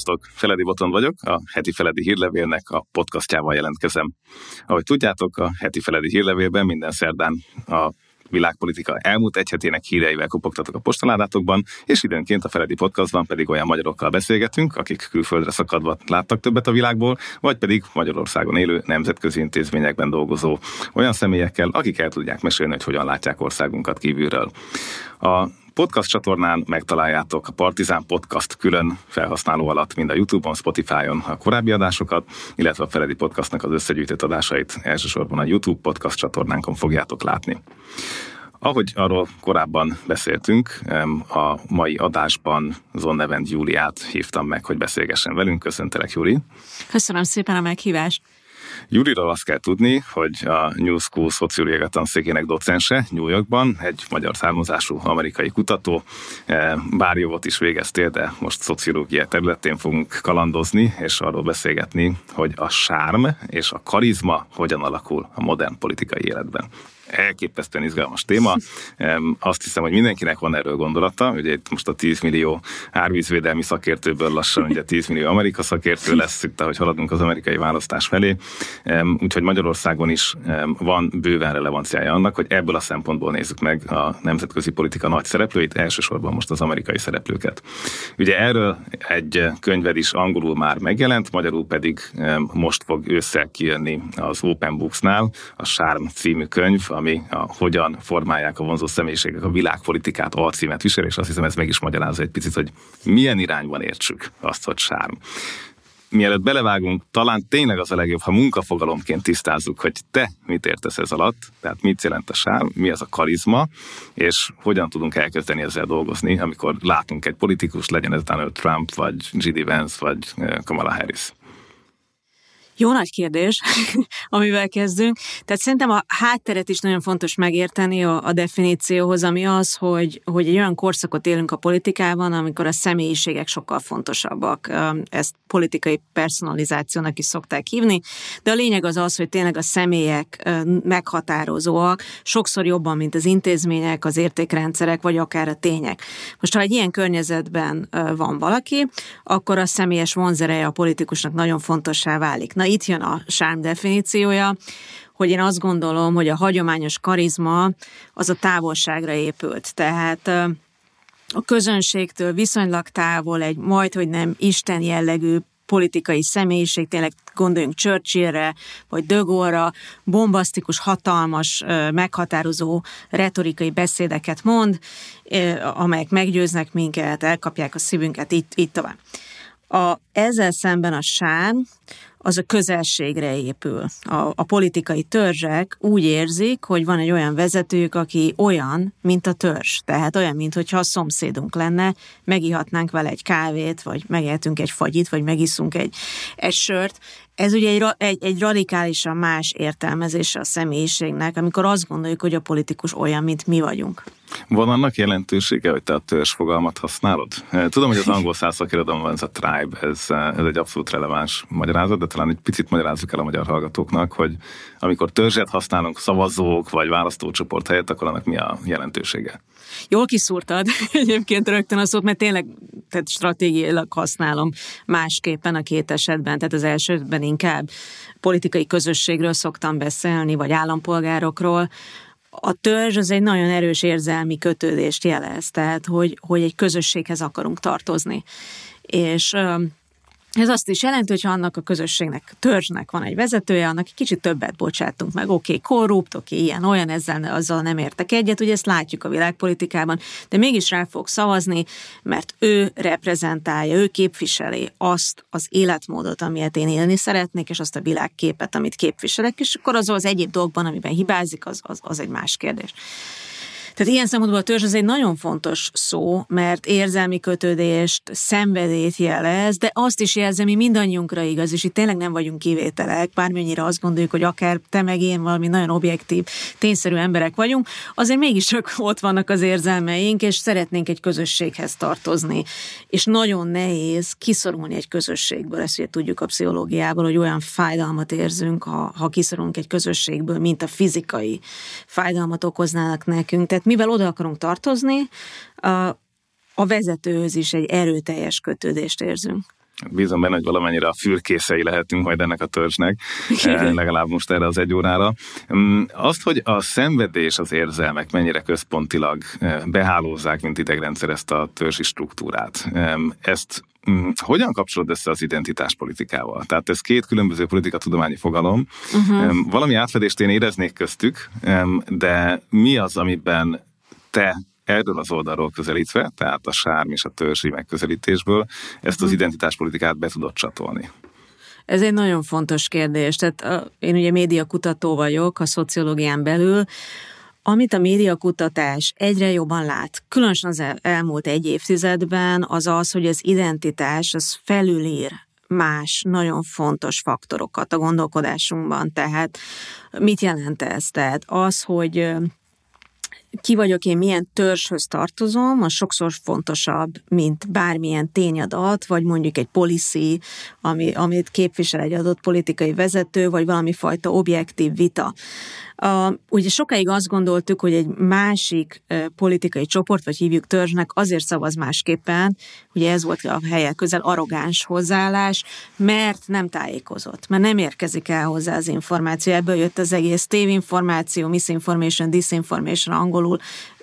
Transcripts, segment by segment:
Sziasztok! Feledi Botond vagyok, a heti Feledi hírlevélnek a podcastjával jelentkezem. Ahogy tudjátok, a heti Feledi hírlevélben minden szerdán a világpolitika elmúlt egy hetének híreivel kopogtatok a postaládátokban, és időnként a Feledi Podcastban pedig olyan magyarokkal beszélgetünk, akik külföldre szakadva láttak többet a világból, vagy pedig Magyarországon élő nemzetközi intézményekben dolgozó olyan személyekkel, akik el tudják mesélni, hogy hogyan látják országunkat kívülről. A podcast csatornán megtaláljátok a Partizán Podcast külön felhasználó alatt mind a YouTube-on, Spotify-on a korábbi adásokat, illetve a Feledi Podcastnak az összegyűjtött adásait elsősorban a YouTube podcast csatornánkon fogjátok látni. Ahogy arról korábban beszéltünk, a mai adásban Zonnevend Júliát hívtam meg, hogy beszélgessen velünk. Köszöntelek, Júli! Köszönöm szépen a meghívást! Júliról azt kell tudni, hogy a New School szociológia tanszékének docense New Yorkban, egy magyar származású amerikai kutató. Bárjogot is végeztél, de most szociológia területén fogunk kalandozni, és arról beszélgetni, hogy a sárm és a karizma hogyan alakul a modern politikai életben. Elképesztően izgalmas téma. Azt hiszem, hogy mindenkinek van erről gondolata. Ugye itt most a 10 millió árvízvédelmi szakértőből lassan ugye 10 millió Amerika szakértő lesz, itt, ahogy haladunk az amerikai választás felé. Úgyhogy Magyarországon is van bőven relevanciája annak, hogy ebből a szempontból nézzük meg a nemzetközi politika nagy szereplőit, elsősorban most az amerikai szereplőket. Ugye erről egy könyved is angolul már megjelent, magyarul pedig most fog ősszel kijönni az Open Books-nál, a Sárm című könyv, ami hogyan formálják a vonzó személyiségek a világpolitikát alcímet visel, és azt hiszem, ez meg is magyarázza egy picit, hogy milyen irányban értsük azt, hogy sárm. Mielőtt belevágunk, talán tényleg az a legjobb, ha munkafogalomként tisztázzuk, hogy te mit értesz ez alatt, tehát mit jelent a sárm, mi az a karizma, és hogyan tudunk elkezdeni ezzel dolgozni, amikor látunk egy politikus, legyen ez Donald Trump, vagy J.D. Vance, vagy Kamala Harris. Jó nagy kérdés, amivel kezdünk. Tehát szerintem a hátteret is nagyon fontos megérteni a definícióhoz, ami az, hogy egy olyan korszakot élünk a politikában, amikor a személyiségek sokkal fontosabbak. Ezt politikai personalizációnak is szokták hívni, de a lényeg az, hogy tényleg a személyek meghatározóak, sokszor jobban, mint az intézmények, az értékrendszerek, vagy akár a tények. Most, ha egy ilyen környezetben van valaki, akkor a személyes vonzereje a politikusnak nagyon fontossá válik. Na, itt jön a sárm definíciója, hogy én azt gondolom, hogy a hagyományos karizma az a távolságra épült. Tehát a közönségtől viszonylag távol egy majdhogy nem isten jellegű politikai személyiség, tényleg gondoljunk Churchillre, vagy De Gaulle-ra, bombasztikus, hatalmas, meghatározó retorikai beszédeket mond, amelyek meggyőznek minket, elkapják a szívünket, így tovább. Ezzel szemben a sárm az a közelségre épül. A politikai törzsek úgy érzik, hogy van egy olyan vezetőjük, aki olyan, mint a törzs. Tehát olyan, mintha a szomszédunk lenne, megihatnánk vele egy kávét, vagy megehetünk egy fagyit, vagy megiszunk egy sört. Ez ugye egy radikálisan más értelmezése a személyiségnek, amikor azt gondoljuk, hogy a politikus olyan, mint mi vagyunk. Van annak jelentősége, hogy te a törzs fogalmat használod? Tudom, hogy az angol száz szakirodalomban ez a tribe, ez egy abszolút releváns magyarázat, de talán egy picit magyarázzuk el a magyar hallgatóknak, hogy amikor törzset használunk szavazók vagy választócsoport helyett, akkor annak mi a jelentősége? Jól kiszúrtad egyébként rögtön a szót, mert tényleg tehát stratégiailag használom másképpen a két esetben, tehát az elsőben inkább politikai közösségről szoktam beszélni, vagy állampolgárokról. A törzs az egy nagyon erős érzelmi kötődést jelez, tehát hogy egy közösséghez akarunk tartozni. És ez azt is jelenti, hogy ha annak a közösségnek, törzsnek van egy vezetője, annak egy kicsit többet bocsátunk meg. Oké, korrupt, ilyen, olyan, azzal nem értek egyet, ugye ezt látjuk a világpolitikában, de mégis rá fog szavazni, mert ő reprezentálja, ő képviseli azt az életmódot, amilyet én élni szeretnék, és azt a világképet, amit képviselek, és akkor az egyéb dolgban, amiben hibázik, az egy más kérdés. Tehát ilyen szempontból a törzs az egy nagyon fontos szó, mert érzelmi kötődést, szenvedélyt jelez, de azt is jelzi, ami mindannyiunkra igaz, és itt tényleg nem vagyunk kivételek, bármennyire azt gondoljuk, hogy akár te meg én valami nagyon objektív, tényszerű emberek vagyunk, azért mégiscsak ott vannak az érzelmeink, és szeretnénk egy közösséghez tartozni. És nagyon nehéz kiszorulni egy közösségből, ezt ugye tudjuk a pszichológiából, hogy olyan fájdalmat érzünk, ha kiszorulunk egy közösségből, mint a fizikai fájdalmat okoznának nekünk. Tehát mivel oda akarunk tartozni, a vezetőhöz is egy erőteljes kötődést érzünk. Bízom benne, hogy valamennyire a fürkészei lehetünk majd ennek a törzsnek, legalább most erre az 1 órára. Azt, hogy a szenvedés, az érzelmek mennyire központilag behálózzák, mint idegrendszer ezt a törzsi struktúrát, ezt hogyan kapcsolod össze az identitáspolitikával? Tehát ez 2 különböző politikatudományi fogalom. Valami átfedést én éreznék köztük, de mi az, amiben te erről az oldalról közelítve, tehát a sárm és a törzsi megközelítésből ezt az identitáspolitikát be tudod csatolni? Ez egy nagyon fontos kérdés. Tehát én ugye médiakutató vagyok a szociológián belül. Amit a médiakutatás egyre jobban lát, különösen az elmúlt 1 évtizedben, az az, hogy az identitás az felülír más nagyon fontos faktorokat a gondolkodásunkban. Tehát mit jelent ez? Tehát az, hogy ki vagyok én, milyen törzshöz tartozom, az sokszor fontosabb, mint bármilyen tényadat, vagy mondjuk egy policy, amit képvisel egy adott politikai vezető, vagy valami fajta objektív vita. Ugye sokáig azt gondoltuk, hogy egy másik politikai csoport, vagy hívjuk törzsnek, azért szavaz másképpen, ugye ez volt a helye közel arrogáns hozzáállás, mert nem tájékozott, mert nem érkezik el hozzá az információ. Ebből jött az egész tévinformáció, misinformation, disinformation, angolul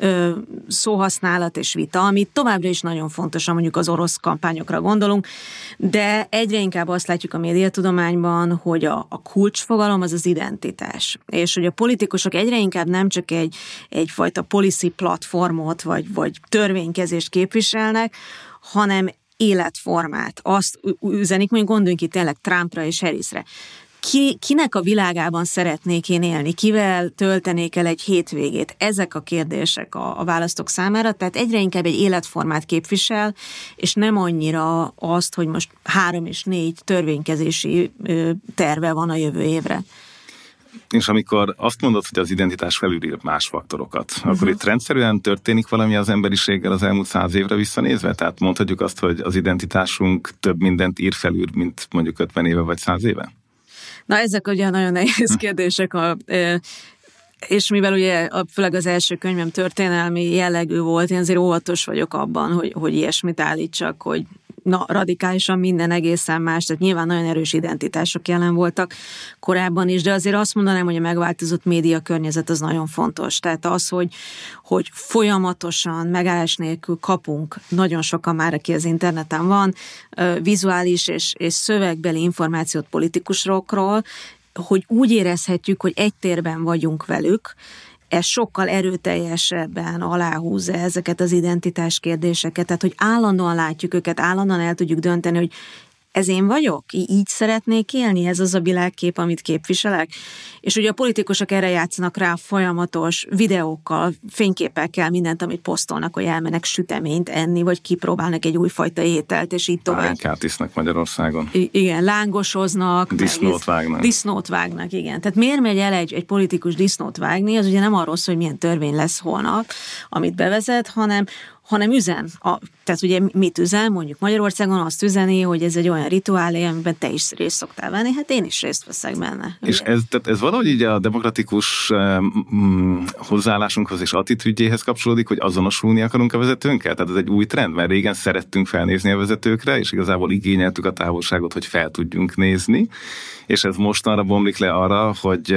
szóhasználat és vita, ami továbbra is nagyon fontos, mondjuk az orosz kampányokra gondolunk, de egyre inkább azt látjuk a médiatudományban, hogy a kulcsfogalom az az identitás. És hogy a politikusok egyre inkább nem csak egyfajta policy platformot, vagy törvénykezést képviselnek, hanem életformát. Azt üzenik, mondjuk gondoljunk itt tényleg Trumpra és Harrisre. Kinek a világában szeretnék én élni? Kivel töltenék el egy hétvégét? Ezek a kérdések a választók számára, tehát egyre inkább egy életformát képvisel, és nem annyira azt, hogy most 3 és 4 törvénykezési terve van a jövő évre. És amikor azt mondod, hogy az identitás felülír más faktorokat, akkor itt rendszerűen történik valami az emberiséggel az elmúlt 100 évre visszanézve? Tehát mondhatjuk azt, hogy az identitásunk több mindent ír felül, mint mondjuk 50 éve vagy 100 éve? Na, ezek ugye nagyon nehéz kérdések, és mivel ugye főleg az első könyvem történelmi jellegű volt, én azért óvatos vagyok abban, hogy ilyesmit állítsak, hogy radikálisan minden egészen más, tehát nyilván nagyon erős identitások jelen voltak korábban is, de azért azt mondanám, hogy a megváltozott média környezet az nagyon fontos. Tehát az, hogy folyamatosan, megállás nélkül kapunk, nagyon sokan már, aki az interneten van, vizuális és szövegbeli információt politikusokról, hogy úgy érezhetjük, hogy egy térben vagyunk velük, ez sokkal erőteljesebben aláhúzza ezeket az identitás kérdéseket, tehát hogy állandóan látjuk őket, állandóan el tudjuk dönteni, hogy ez én vagyok? Így szeretnék élni? Ez az a világkép, amit képviselek? És ugye a politikusok erre játszanak rá folyamatos videókkal, fényképekkel, mindent, amit posztolnak, hogy elmennek süteményt enni, vagy kipróbálnak egy újfajta ételt, és így tovább. Pálinkát isznak Magyarországon. Igen, lángosoznak. Disznót vágnak, igen. Tehát miért megy el egy politikus disznót vágni? Az ugye nem arról szól, hogy milyen törvény lesz holnap, amit bevezet, hanem üzen. Tehát ugye mit üzen? Mondjuk Magyarországon azt üzeni, hogy ez egy olyan rituálé, amiben te is részt szoktál venni, hát én is részt veszek benne. És ez valahogy így a demokratikus hozzáállásunkhoz és attitűdjéhez kapcsolódik, hogy azonosulni akarunk a vezetőnkkel? Tehát ez egy új trend, mert régen szerettünk felnézni a vezetőkre, és igazából igényeltük a távolságot, hogy fel tudjunk nézni, és ez mostanra bomlik le arra, hogy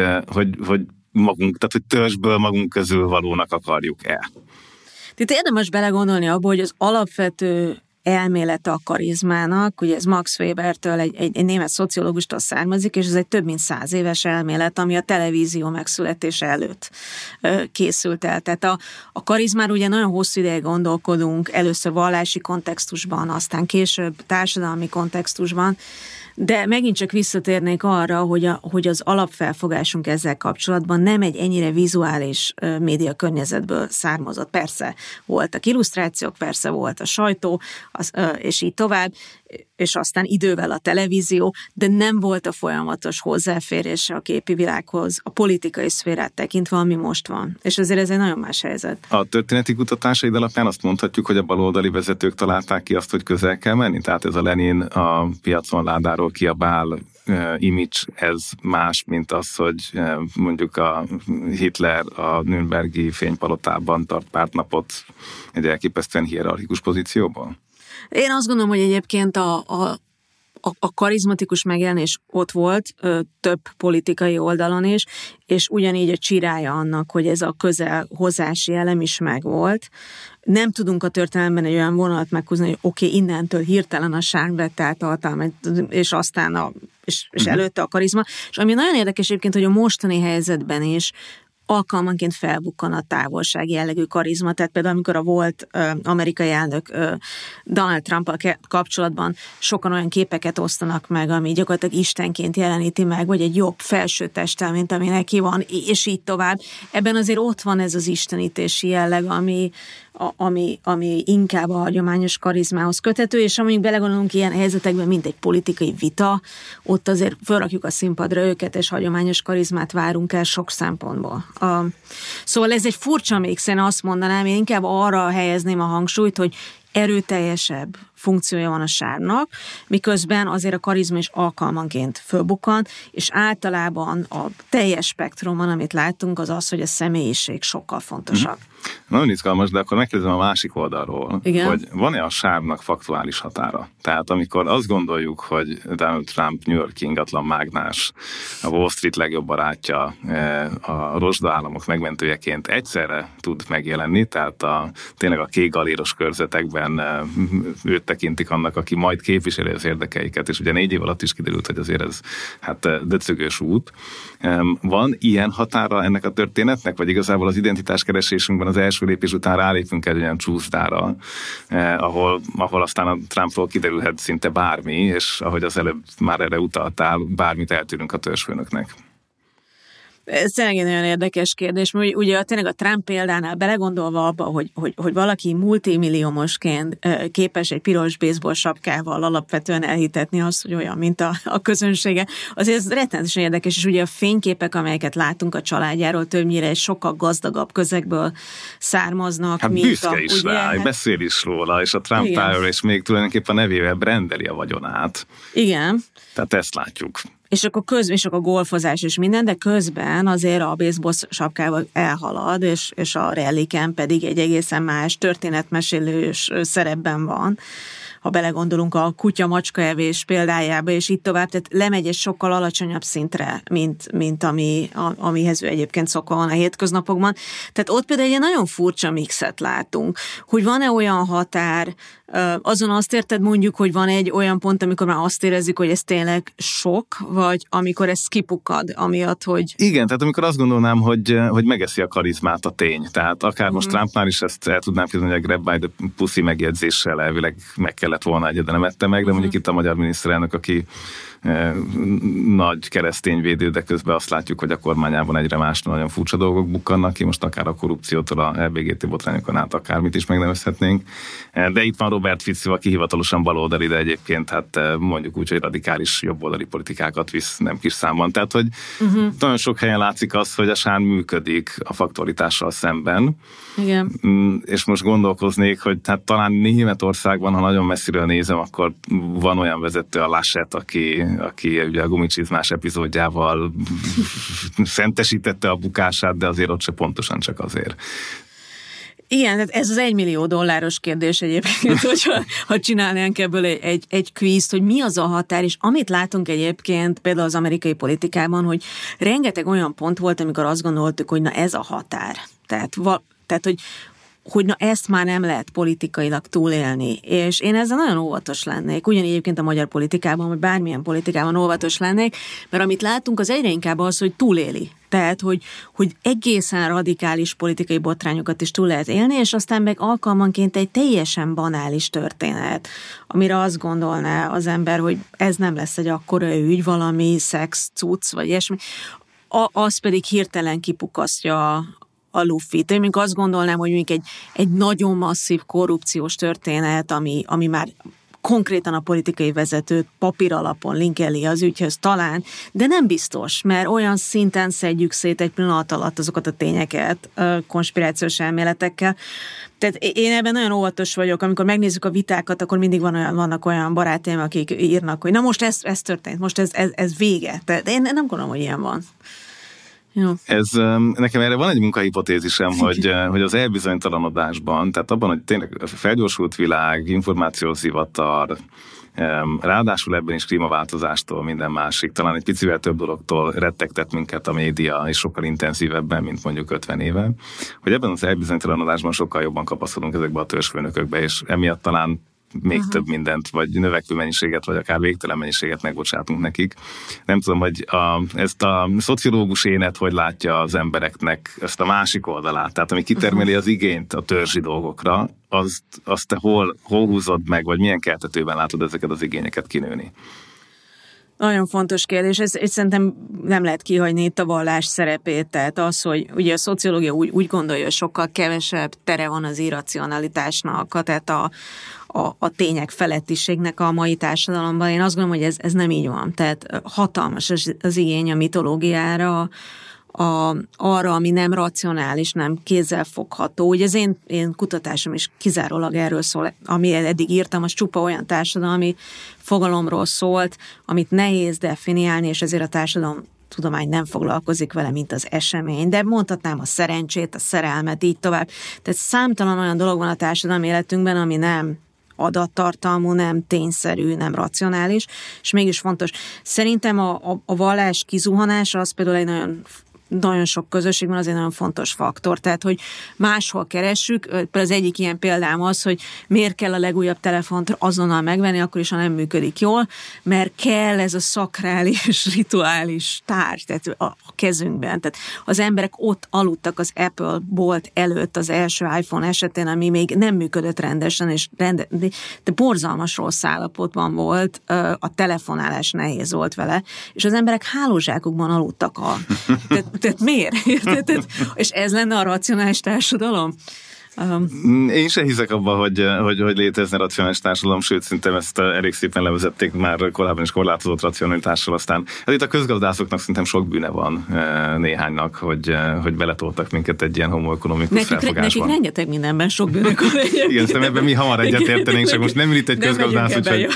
magunk, tehát hogy törzsből magunk közül valónak akarjuk el. Itt érdemes belegondolni abba, hogy az alapvető elmélete a karizmának, ugye ez Max Webertől, egy német szociológustól származik, és ez egy több mint 100 éves elmélet, ami a televízió megszületése előtt készült el. Tehát a karizmáról ugye nagyon hosszú ideig gondolkodunk, először vallási kontextusban, aztán később társadalmi kontextusban, de megint csak visszatérnék arra, hogy az alapfelfogásunk ezzel kapcsolatban nem egy ennyire vizuális média környezetből származott. Persze voltak illusztrációk, persze volt a sajtó, és így tovább, és aztán idővel a televízió, de nem volt a folyamatos hozzáférése a képi világhoz, a politikai szférát tekintve, ami most van. És azért ez egy nagyon más helyzet. A történeti kutatásaid alapján azt mondhatjuk, hogy a baloldali vezetők találták ki azt, hogy közel kell menni? Tehát ez a Lenin a piacon ládáról kiabál image, ez más, mint az, hogy mondjuk a Hitler a Nürnbergi fénypalotában tart pártnapot egy elképesztően hierarchikus pozícióban? Én azt gondolom, hogy egyébként a karizmatikus megjelenés ott volt több politikai oldalon is, és ugyanígy a csirája annak, hogy ez a közelhozási elem is megvolt. Nem tudunk a történelemben egy olyan vonalat meghúzni, hogy oké, innentől hirtelen a sárm vett át a hatalmat, és aztán és előtte a karizma. És ami nagyon érdekes egyébként, hogy a mostani helyzetben is alkalmanként felbukkan a távolsági jellegű karizma. Tehát például, amikor a volt amerikai elnök Donald Trump-al kapcsolatban sokan olyan képeket osztanak meg, ami gyakorlatilag istenként jeleníti meg, vagy egy jobb felső testtel, mint ami neki van, és így tovább. Ebben azért ott van ez az istenítési jelleg, ami inkább a hagyományos karizmához köthető, és amíg belegondolunk ilyen helyzetekben, mint egy politikai vita, ott azért felrakjuk a színpadra őket, és hagyományos karizmát várunk el sok szempontból. Szóval ez egy furcsa mix, én azt mondanám, én inkább arra helyezném a hangsúlyt, hogy erőteljesebb funkciója van a sárnak, miközben azért a karizma is alkalmanként fölbukkan, és általában a teljes spektrumon, amit látunk, az az, hogy a személyiség sokkal fontosabb. Nagyon izgalmas, de akkor megkérdezem a másik oldalról, igen? Hogy van-e a sárnak faktuális határa? Tehát amikor azt gondoljuk, hogy Donald Trump New York ingatlan mágnás, a Wall Street legjobb barátja, a rozsdaállamok megmentőjeként egyszerre tud megjelenni, tehát tényleg a kék galéros körzetekben őt tekintik annak, aki majd képviseli az érdekeiket, és ugye 4 év alatt is kiderült, hogy azért ez döcögös út. Van ilyen határa ennek a történetnek, vagy igazából az identitáskeresésünkben az első lépés után rálépünk egy olyan csúszdára, ahol aztán a Trumpról kiderülhet szinte bármi, és ahogy az előbb már erre utaltál, bármit eltűrünk a törzsfőnöknek. Ez tényleg egy nagyon érdekes kérdés, mert ugye tényleg a Trump példánál belegondolva abba, hogy valaki multimilliómosként képes egy piros baseball sapkával alapvetően elhitetni azt, hogy olyan, mint a közönsége, azért ez rettenetesen érdekes, és ugye a fényképek, amelyeket látunk a családjáról, többnyire egy sokkal gazdagabb közegből származnak. Hát büszke is ugye, rá, beszél is róla, és a Trump Tower, és még tulajdonképpen a nevével brandeli a vagyonát. Igen. Tehát ezt látjuk. És akkor közben, és akkor golfozás és minden, de közben azért a baseball sapkával elhalad, és a rallyken pedig egy egészen más történetmesélős szerepben van. Ha belegondolunk a kutya-macska evés példájába, és így tovább, tehát lemegy egy sokkal alacsonyabb szintre, mint amihez ő egyébként szokva van a hétköznapokban. Tehát ott például egy nagyon furcsa mixet látunk, hogy van-e olyan határ, azon azt érted mondjuk, hogy van egy olyan pont, amikor már azt érezzük, hogy ez tényleg sok, vagy amikor ez kipukkad, amiatt, hogy... Igen, tehát amikor azt gondolnám, hogy megeszi a karizmát a tény. Tehát akár most Trumpnál is ezt el tudnám képzelni, hogy a grab by the pussy megjegyzéssel elvileg meg kellett volna de nem ette meg, de mondjuk itt a magyar miniszterelnök, aki nagy keresztényvédő, de közben azt látjuk, hogy a kormányában egyre más nagyon furcsa dolgok bukkannak ki, most akár a korrupciótól a LBGT botrányokon át akármit is megnevezhetnénk. De itt van Robert Fico, aki hivatalosan baloldali, de egyébként hát mondjuk úgy, hogy radikális jobboldali politikákat visz nem kis számban. Tehát, hogy nagyon sok helyen látszik az, hogy a sár működik a faktoritással szemben. Igen. És most gondolkoznék, hogy hát talán Németországban, ha nagyon messziről nézem, akkor van olyan vezető, a Laschet, aki ugye a gumicsizmás epizódjával szentesítette a bukását, de azért ott se pontosan csak azért. Igen, tehát ez az $1 millió kérdés egyébként, hogyha csinálnánk ebből egy kvízt, hogy mi az a határ, és amit látunk egyébként például az amerikai politikában, hogy rengeteg olyan pont volt, amikor azt gondoltuk, hogy na ez a határ. Tehát hogy na ezt már nem lehet politikailag túlélni. És én ezzel nagyon óvatos lennék. Ugyanígy egyébként a magyar politikában, vagy bármilyen politikában óvatos lennék, mert amit látunk, az egyre inkább az, hogy túléli. Tehát, hogy egészen radikális politikai botrányokat is túl lehet élni, és aztán meg alkalmanként egy teljesen banális történet, amire azt gondolná az ember, hogy ez nem lesz egy akkora ügy, valami szex, cucc, vagy ilyesmi. Az pedig hirtelen kipukasztja a luffit. Én még azt gondolnám, hogy mondjuk egy nagyon masszív korrupciós történet, ami már konkrétan a politikai vezetőt papír alapon linkeli az ügyhöz talán, de nem biztos, mert olyan szinten szedjük szét egy pillanat alatt azokat a tényeket konspirációs elméletekkel. Tehát én ebben nagyon óvatos vagyok, amikor megnézzük a vitákat, akkor mindig vannak olyan barátaim, akik írnak, hogy na most ez történt, most ez vége. De én nem gondolom, hogy ilyen van. Jó. Nekem erre van egy munkahipotézisem, hogy az elbizonytalanodásban, tehát abban, hogy tényleg felgyorsult világ, információzivatar, Ráadásul ebben is klímaváltozástól, minden másik, talán egy picivel több dologtól rettegtet minket a média, és sokkal intenzívebben, mint mondjuk 50 éve, hogy ebben az elbizonytalanodásban sokkal jobban kapaszkodunk ezekbe a törzsfőnökökbe, és emiatt talán még több mindent, vagy növekvő mennyiséget, vagy akár végtelen mennyiséget megbocsátunk nekik. Nem tudom, hogy ezt a szociológus énet hogy látja az embereknek ezt a másik oldalát, tehát ami kitermeli az igényt a törzsi dolgokra, azt te hol húzod meg, vagy milyen keltetőben látod ezeket az igényeket kinőni? Nagyon fontos kérdés, ez szerintem nem lehet kihagyni itt a vallás szerepét, tehát az, hogy ugye a szociológia úgy gondolja, hogy sokkal kevesebb tere van az irracionalitásnak, tehát a tények felettiségnek a mai társadalomban. Én azt gondolom, hogy ez nem így van. Tehát hatalmas az igény a mitológiára, arra, ami nem racionális, nem kézzelfogható. Ugye az én kutatásom is kizárólag erről szól, ami eddig írtam, az csupa olyan társadalmi fogalomról szólt, amit nehéz definiálni, és ezért a társadalomtudomány nem foglalkozik vele, mint az esemény, de mondhatnám a szerencsét, a szerelmet, így tovább. Tehát számtalan olyan dolog van a társadalmi életünkben, ami nem adattartalmú, nem tényszerű, nem racionális, és mégis fontos. Szerintem a vallás kizuhanása az például egy nagyon sok közösségben az egy nagyon fontos faktor. Tehát, hogy máshol keressük, az egyik ilyen példám az, hogy miért kell a legújabb telefont azonnal megvenni, akkor is, ha nem működik jól, mert kell ez a szakrális, rituális tárgy, tehát a kezünkben. Tehát az emberek ott aludtak az Apple bolt előtt az első iPhone esetén, ami még nem működött rendesen, és de borzalmas rossz állapotban volt, a telefonálás nehéz volt vele, és az emberek hálózsákokban aludtak tehát miért? És ez lenne a racionális társadalom? Én se hiszek abban, hogy létezne racionális társadalom, sőt, szerintem ezt elég szépen levezették már korábban is korlátozott racionalitással, aztán itt a közgazdászoknak szerintem sok bűne van néhánynak, hogy beletoltak minket egy ilyen homo economicus felfogásban. Nekik rengeteg mindenben sok bűnök van. Igen, szerintem ebben mi hamar egyetértenénk, csak most nem ül itt egy közgazdász, úgyhogy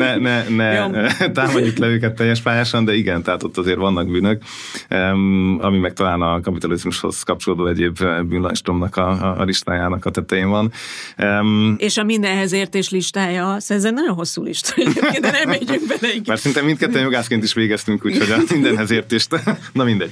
ne támadjuk le őket teljes pályásan, de igen, tehát ott azért vannak bűnök, ami meg talán a kapitalizmushoz kapcsolódó egyéb bűnlajstromnak a listáján a tetején van. És a mindenhez értés listája, ez egy nagyon hosszú lista, de nem megyünk bele. Mert szerintem mindketten jogászként is végeztünk, úgyhogy a mindenhez értést, na mindegy.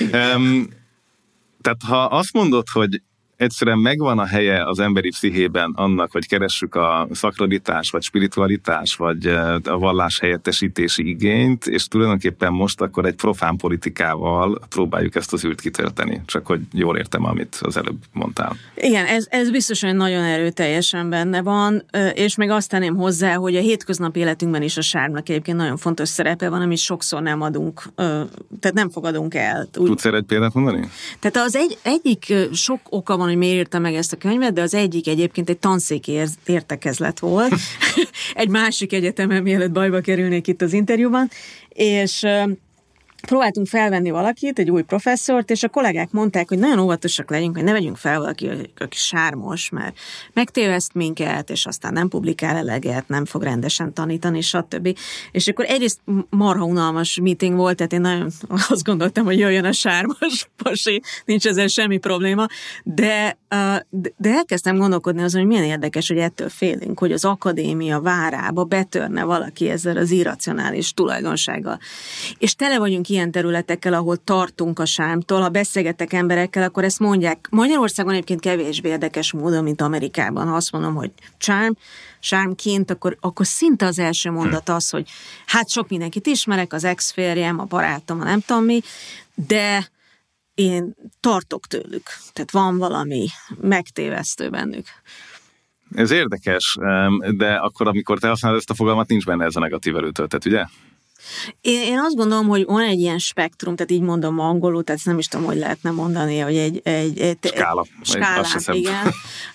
Tehát ha azt mondod, hogy egyszerűen megvan a helye az emberi pszichében annak, hogy keressük a szakralitás, vagy spiritualitás, vagy a vallás helyettesítési igényt, és tulajdonképpen most akkor egy profán politikával próbáljuk ezt az űrt kitölteni. Csak hogy jól értem, amit az előbb mondtál. Igen, ez biztosan nagyon erőteljesen benne van, és még azt tenném hozzá, hogy a hétköznapi életünkben is a sármnak egyébként nagyon fontos szerepe van, amit sokszor nem adunk, tehát nem fogadunk el. Tudsz erre egy példát mondani? Tehát az egyik sok oka van, hogy miért írta meg ezt a könyvet, de az egyik egyébként egy tanszéki értekezlet volt. Egy másik egyetemen, mielőtt bajba kerülnék itt az interjúban, és próbáltunk felvenni valakit, egy új professzort, és a kollégák mondták, hogy nagyon óvatosak legyünk, hogy ne vegyünk fel valaki, aki sármos, mert megtéveszt minket, és aztán nem publikál eleget, nem fog rendesen tanítani, stb. És akkor egyrészt marha unalmas meeting volt, tehát én nagyon azt gondoltam, hogy jöjjön a sármos pasi, nincs ezzel semmi probléma, de elkezdtem gondolkodni azon, hogy milyen érdekes, hogy ettől félünk, hogy az akadémia várába betörne valaki ezzel az irracionális tulajdonsággal. És tele vagyunk ilyen területekkel, ahol tartunk a sármtól, ha beszélgetek emberekkel, akkor ezt mondják. Magyarországon egyébként kevésbé érdekes módon, mint Amerikában. Ha azt mondom, hogy sármként, akkor szinte az első mondat az, hogy hát sok mindenkit ismerek, az ex-férjem, a barátom, a nem tudom mi, de én tartok tőlük. Tehát van valami megtévesztő bennük. Ez érdekes, de akkor, amikor te használod ezt a fogalmat, nincs benne ez a negatív erőtöltet, ugye? Én azt gondolom, hogy van egy ilyen spektrum, tehát így mondom angolul, tehát nem is tudom, hogy lehetne mondani, hogy egy skálán, igen.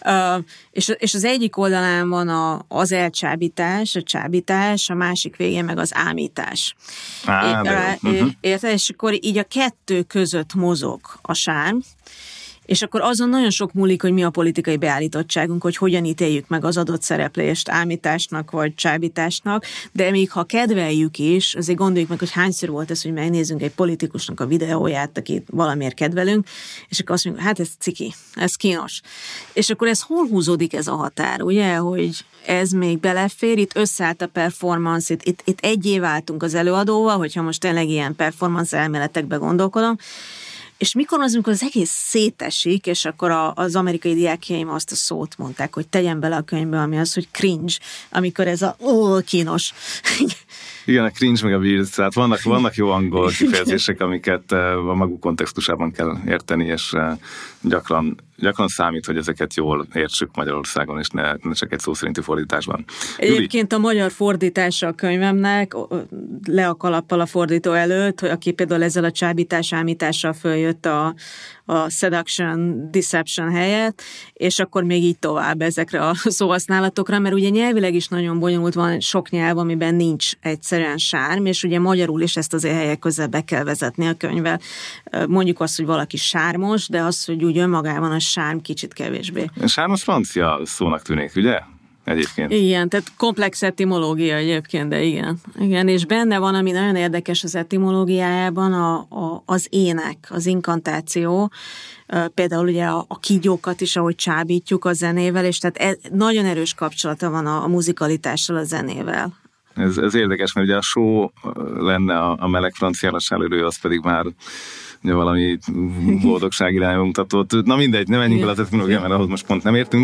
És az egyik oldalán van az elcsábítás, a csábítás, a másik végén meg az ámítás. Érted? És akkor így a kettő között mozog a sárm, És akkor azon nagyon sok múlik, hogy mi a politikai beállítottságunk, hogy hogyan ítéljük meg az adott szereplést ámításnak vagy csábításnak, de még ha kedveljük is, azért gondoljuk meg, hogy hányszor volt ez, hogy megnézzünk egy politikusnak a videóját, akit valamiért kedvelünk, és akkor azt mondjuk, hát ez ciki, ez kínos. És akkor ez hol húzódik ez a határ, ugye, hogy ez még belefér, itt összeállt a performance, itt egyé váltunk az előadóval, hogyha most tényleg ilyen performance elméletekbe gondolkodom, és mikor az, amikor az egész szétesik, és akkor az amerikai diákjaim azt a szót mondták, hogy tegyen bele a könyvbe, ami az, hogy cringe, amikor ez a kínos. Igen, a cringe meg a weird, tehát vannak jó angol kifejezések, amiket a maguk kontextusában kell érteni, és gyakran számít, hogy ezeket jól értsük Magyarországon, és ne csak egy szó szerinti fordításban. Egyébként a magyar fordítása a könyvemnek, le a kalappal a fordító előtt, aki például ezzel a csábítás, ámítással följött a seduction, deception helyett, és akkor még így tovább ezekre a szóhasználatokra, mert ugye nyelvileg is nagyon bonyolult, van sok nyelv, amiben nincs egyszerűen sárm, és ugye magyarul is ezt azért helyek közel be kell vezetni a könyvvel. Mondjuk azt, hogy valaki sármos, de az, hogy úgy önmagában a sárm kicsit kevésbé. Sárm az francia szónak tűnik, ugye? Egyébként. Igen, tehát komplex etimológia egyébként, de igen, és benne van, ami nagyon érdekes az etimológiájában, az ének, az inkantáció, például ugye a kígyókat is, ahogy csábítjuk a zenével, és tehát nagyon erős kapcsolata van a muzikalitással a zenével. Ez érdekes, mert ugye a show lenne a meleg franciálas előrő, az pedig már ugye valami boldogság irányba mutatott. Na mindegy, ne menjünk bele az etimológiába, mert ahhoz most pont nem értünk.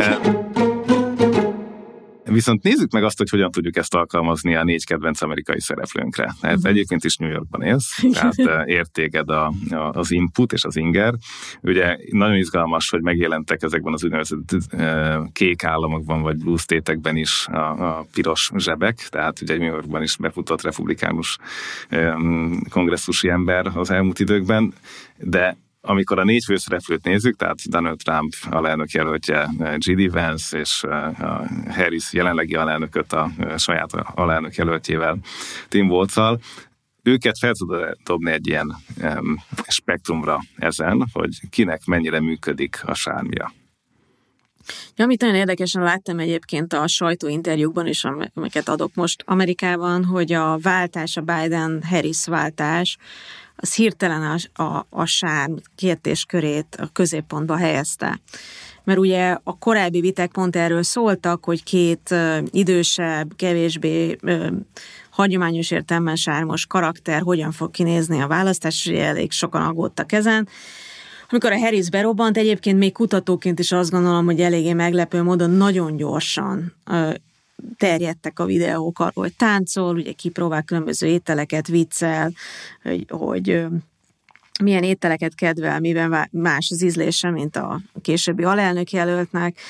Viszont nézzük meg azt, hogy hogyan tudjuk ezt alkalmazni a 4 kedvenc amerikai szereplőnkre. Hát egyébként is New Yorkban élsz, tehát értéged az input és az inger. Ugye nagyon izgalmas, hogy megjelentek ezekben az úgynevezett kék államokban, vagy blue state-ekben is a piros zsebek, tehát ugye New Yorkban is befutott republikánus kongresszusi ember az elmúlt időkben, de amikor a 4 főszereplőt nézzük, tehát Donald Trump alelnök jelöltje J.D. Vance és a Harris jelenlegi alelnököt a saját alelnök jelöltjével, Tim Walz-al, őket fel tudod dobni egy ilyen spektrumra ezen, hogy kinek mennyire működik a sármja. Ja, amit nagyon érdekesen láttam egyébként a sajtóinterjúkban is, amiket adok most Amerikában, hogy a váltás, a Biden-Harris váltás, az hirtelen a sárm kérdéskörét a középpontba helyezte. Mert ugye a korábbi viták pont erről szóltak, hogy 2 idősebb, kevésbé hagyományos értelemben sármos karakter hogyan fog kinézni a választás, és elég sokan aggódtak ezen. Amikor a Harris berobbant, egyébként még kutatóként is azt gondolom, hogy eléggé meglepő módon nagyon gyorsan terjedtek a videók arról, hogy táncol, ugye kipróbál különböző ételeket, viccel, hogy milyen ételeket kedvel, miben más az ízlése, mint a későbbi alelnök jelöltnek.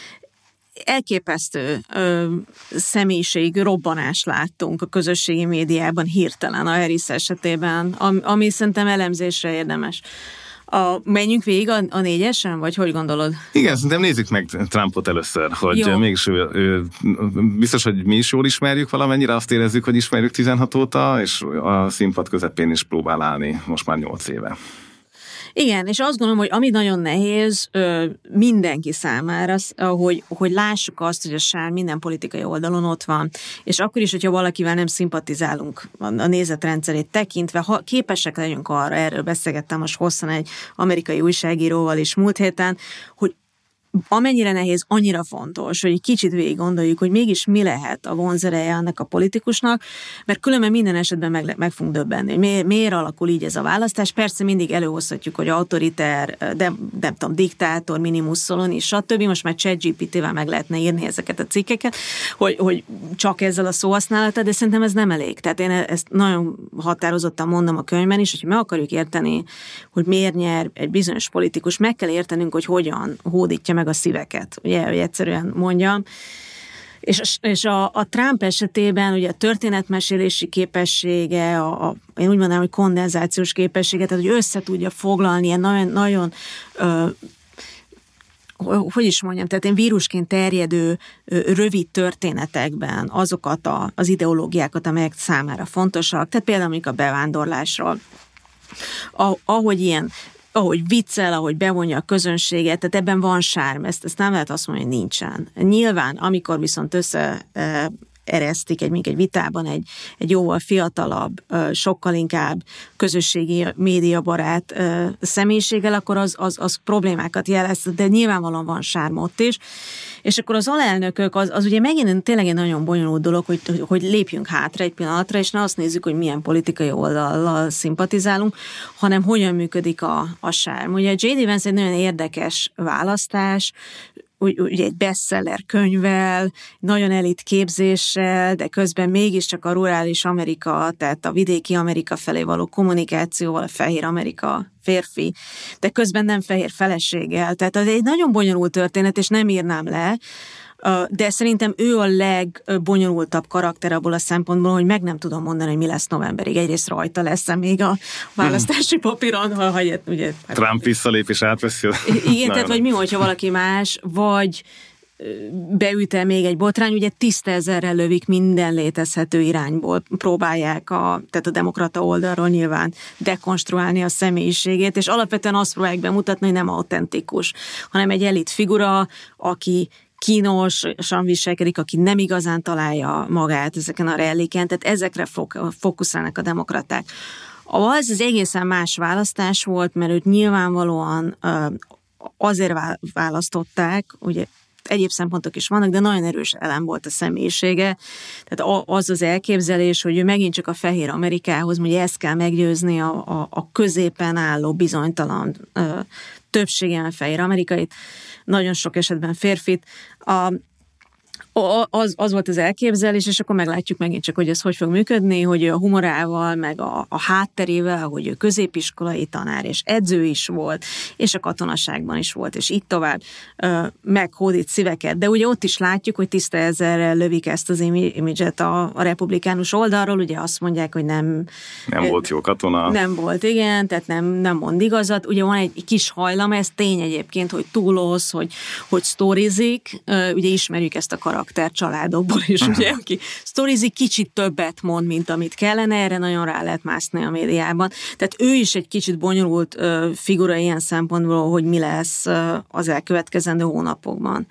Elképesztő személyiség robbanást láttunk a közösségi médiában hirtelen a Harris esetében, ami szerintem elemzésre érdemes. Menjünk végig a 4-esen, vagy hogy gondolod? Igen, szerintem nézzük meg Trumpot először, hogy mégis ő biztos, hogy mi is jól ismerjük valamennyire, azt érezzük, hogy ismerjük 16 óta, és a színpad közepén is próbál állni most már 8 éve. Igen, és azt gondolom, hogy ami nagyon nehéz mindenki számára, hogy lássuk azt, hogy a sárm minden politikai oldalon ott van, és akkor is, hogyha valakivel nem szimpatizálunk a nézetrendszerét tekintve, ha képesek legyünk arra, erről beszélgettem most hosszan egy amerikai újságíróval is múlt héten, hogy amennyire nehéz, annyira fontos, hogy egy kicsit végig gondoljuk, hogy mégis mi lehet a vonzereje annak a politikusnak, mert különben minden esetben meg fogunk döbbenni. Miért alakul így ez a választás? Persze mindig előhozhatjuk, hogy autoriter, nem tudom, diktátor, minimus szoloni, stb. Most már ChatGPT-vel meg lehetne írni ezeket a cikkeket, hogy csak ezzel a szóhasználattal, de szerintem ez nem elég. Tehát én ezt nagyon határozottan mondom a könyvben is, hogy meg akarjuk érteni, hogy miért nyer egy bizonyos politikus, meg kell értenünk, hogy hogyan hódítja meg a szíveket, ugye, hogy egyszerűen mondjam. És a Trump esetében ugye a történetmesélési képessége, én úgy mondanám, hogy kondenzációs képessége, tehát hogy össze tudja foglalni ilyen nagyon hogy is mondjam, tehát én vírusként terjedő rövid történetekben azokat az ideológiákat, amelyek számára fontosak, tehát például a bevándorlásról, ahogy ilyen ahogy viccel, ahogy bevonja a közönséget, tehát ebben van sárm, ezt nem lehet azt mondani, hogy nincsen. Nyilván, amikor viszont eresztik egy vitában egy jóval fiatalabb, sokkal inkább közösségi médiabarát személyiséggel, akkor az problémákat jelez, de nyilvánvalóan van sárm ott is. És akkor az alelnökök, az ugye megint tényleg egy nagyon bonyolult dolog, hogy lépjünk hátra egy pillanatra, és ne azt nézzük, hogy milyen politikai oldallal szimpatizálunk, hanem hogyan működik a sárm. Ugye a J.D. Vance egy nagyon érdekes választás, ugye egy bestseller könyvvel, nagyon elit képzéssel, de közben mégiscsak a rurális Amerika, tehát a vidéki Amerika felé való kommunikációval, a fehér Amerika férfi, de közben nem fehér feleséggel. Tehát ez egy nagyon bonyolult történet, és nem írnám le, de szerintem ő a legbonyolultabb karakter abból a szempontból, hogy meg nem tudom mondani, hogy mi lesz novemberig. Egyrészt rajta lesz még a választási papíron, ha ugye... Trump visszalép és átveszi. Igen, tehát vagy mi, hogyha valaki más, vagy beüt-e még egy botrány, ugye tisztezerrel lövik minden létezhető irányból, próbálják tehát a demokrata oldalról nyilván dekonstruálni a személyiségét, és alapvetően azt próbálják bemutatni, hogy nem autentikus, hanem egy elit figura, aki kínosan viselkedik, aki nem igazán találja magát ezeken a ralliken, tehát ezekre fókuszálnak a demokraták. Az egészen más választás volt, mert őt nyilvánvalóan azért választották, ugye egyéb szempontok is vannak, de nagyon erős elem volt a személyisége. Tehát az elképzelés, hogy ő megint csak a fehér Amerikához, ugye ezt kell meggyőzni a középen álló bizonytalan többségében fehér amerikait, nagyon sok esetben férfit. Az volt az elképzelés, és akkor meglátjuk megint csak, hogy ez hogy fog működni, hogy ő a humorával, meg a hátterével, hogy ő középiskolai tanár, és edző is volt, és a katonaságban is volt, és így tovább meghódít szíveket. De ugye ott is látjuk, hogy tiszta ezerrel lövik ezt az imidzset a republikánus oldalról, ugye azt mondják, hogy nem volt jó katona. Nem volt, igen, tehát nem mond igazat. Ugye van egy kis hajlam, ez tény egyébként, hogy túloz, hogy sztorizik, ugye ismerjük ezt a karakter családokból is, ugye, aki sztorizik, kicsit többet mond, mint amit kellene, erre nagyon rá lehet mászni a médiában. Tehát ő is egy kicsit bonyolult figura ilyen szempontból, hogy mi lesz az elkövetkezendő hónapokban.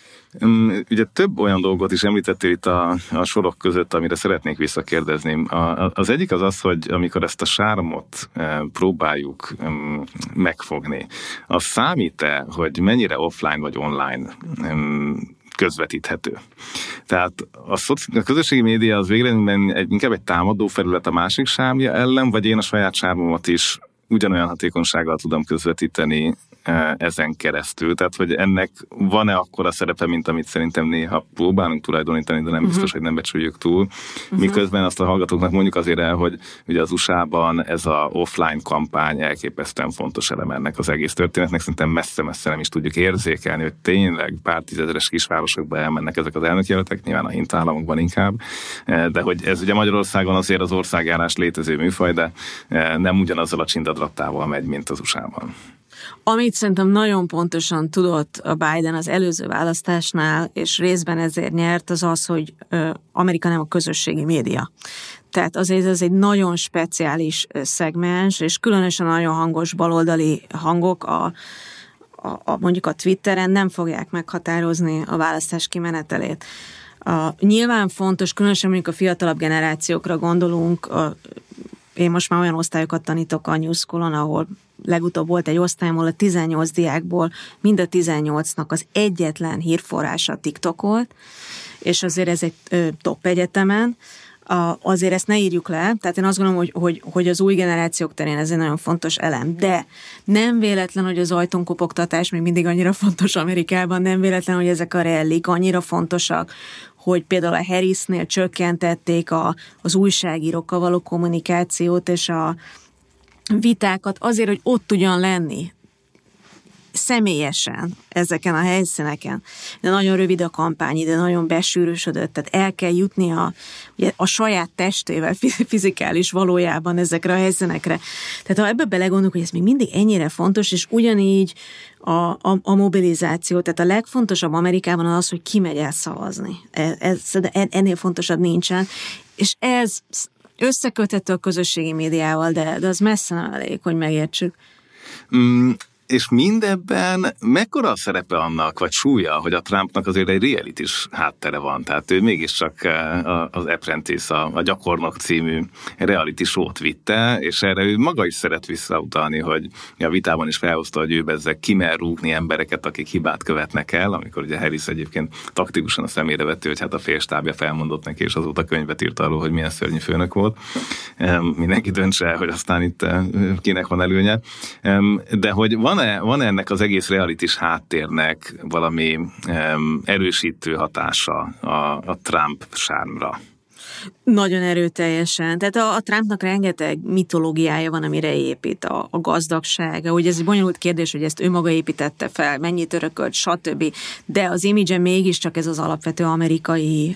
Ugye több olyan dolgot is említettél itt a sorok között, amire szeretnék visszakérdezni. Az egyik az, hogy amikor ezt a sármot próbáljuk megfogni, az számít-e, hogy mennyire offline vagy online közvetíthető. Tehát a közösségi média az végeredményben inkább egy támadó felület a másik sármja ellen, vagy én a saját sármomat is ugyanolyan hatékonysággal tudom közvetíteni ezen keresztül. Tehát, hogy ennek van-e akkora szerepe, mint amit szerintem néha próbálunk tulajdonítani, de nem biztos, hogy nem becsüljük túl. Miközben azt a hallgatóknak mondjuk azért el, hogy ugye az USA-ban ez a offline kampány elképesztően fontos elem ennek az egész történetnek. Szerintem messze-messze nem is tudjuk érzékelni, hogy tényleg pár tízezeres kisvárosokba elmennek ezek az elnökjelöltek, nyilván a hintállamokban inkább. De hogy ez ugye Magyarországon azért az országjárás létező műfaj, de nem ugyanazzal a csindadrattával megy, mint az USA-ban. Amit szerintem nagyon pontosan tudott a Biden az előző választásnál, és részben ezért nyert, az, hogy Amerika nem a közösségi média. Tehát azért ez egy nagyon speciális szegmens, és különösen nagyon hangos baloldali hangok mondjuk a Twitteren nem fogják meghatározni a választás kimenetelét. Nyilván fontos, különösen mondjuk a fiatalabb generációkra gondolunk, én most már olyan osztályokat tanítok a New School-on, ahol legutóbb volt egy osztályom, ahol a 18 diákból mind a 18-nak az egyetlen hírforrása TikTok volt, és azért ez egy top egyetemen, azért ezt ne írjuk le, tehát én azt gondolom, hogy az új generációk terén ez egy nagyon fontos elem, de nem véletlen, hogy az ajtónkopogtatás még mindig annyira fontos Amerikában, nem véletlen, hogy ezek a rallyk annyira fontosak, hogy például a Harrisnél csökkentették az újságírókkal való kommunikációt és a vitákat azért, hogy ott tudjon lenni személyesen ezeken a helyszíneken. De nagyon rövid a kampány, de nagyon besűrűsödött, tehát el kell jutni a saját testével fizikális valójában ezekre a helyszínekre. Tehát ha ebbe belegondolunk, hogy ez még mindig ennyire fontos, és ugyanígy a mobilizáció, tehát a legfontosabb Amerikában az, hogy ki megy el szavazni. Ennél fontosabb nincsen, és ez összeköthető a közösségi médiával, de az messze nem elég, hogy megértsük. És mindebben mekkora a szerepe annak, vagy súlya, hogy a Trumpnak azért egy reality-s háttere van, tehát ő mégiscsak az Apprentice, a Gyakornok című reality show-t vitte, és erre ő maga is szeret visszautalni, hogy a vitában is felhozta, hogy ő bezzeg kimer rúgni embereket, akik hibát követnek el, amikor ugye Harris egyébként taktikusan a szemére vette, hogy hát a félstábja felmondott neki, és azóta könyvet írt arról, hogy milyen szörnyű főnök volt. Mindenki döntse el, hogy aztán itt kinek van előnye. De hogy van ennek az egész realitis háttérnek valami erősítő hatása a Trump sármra? Nagyon erőteljesen. Tehát a Trumpnak rengeteg mitológiája van, amire épít a gazdagsága. Ugye ez egy bonyolult kérdés, hogy ezt ő maga építette fel, mennyit örökölt, stb. De az image mégiscsak ez az alapvető amerikai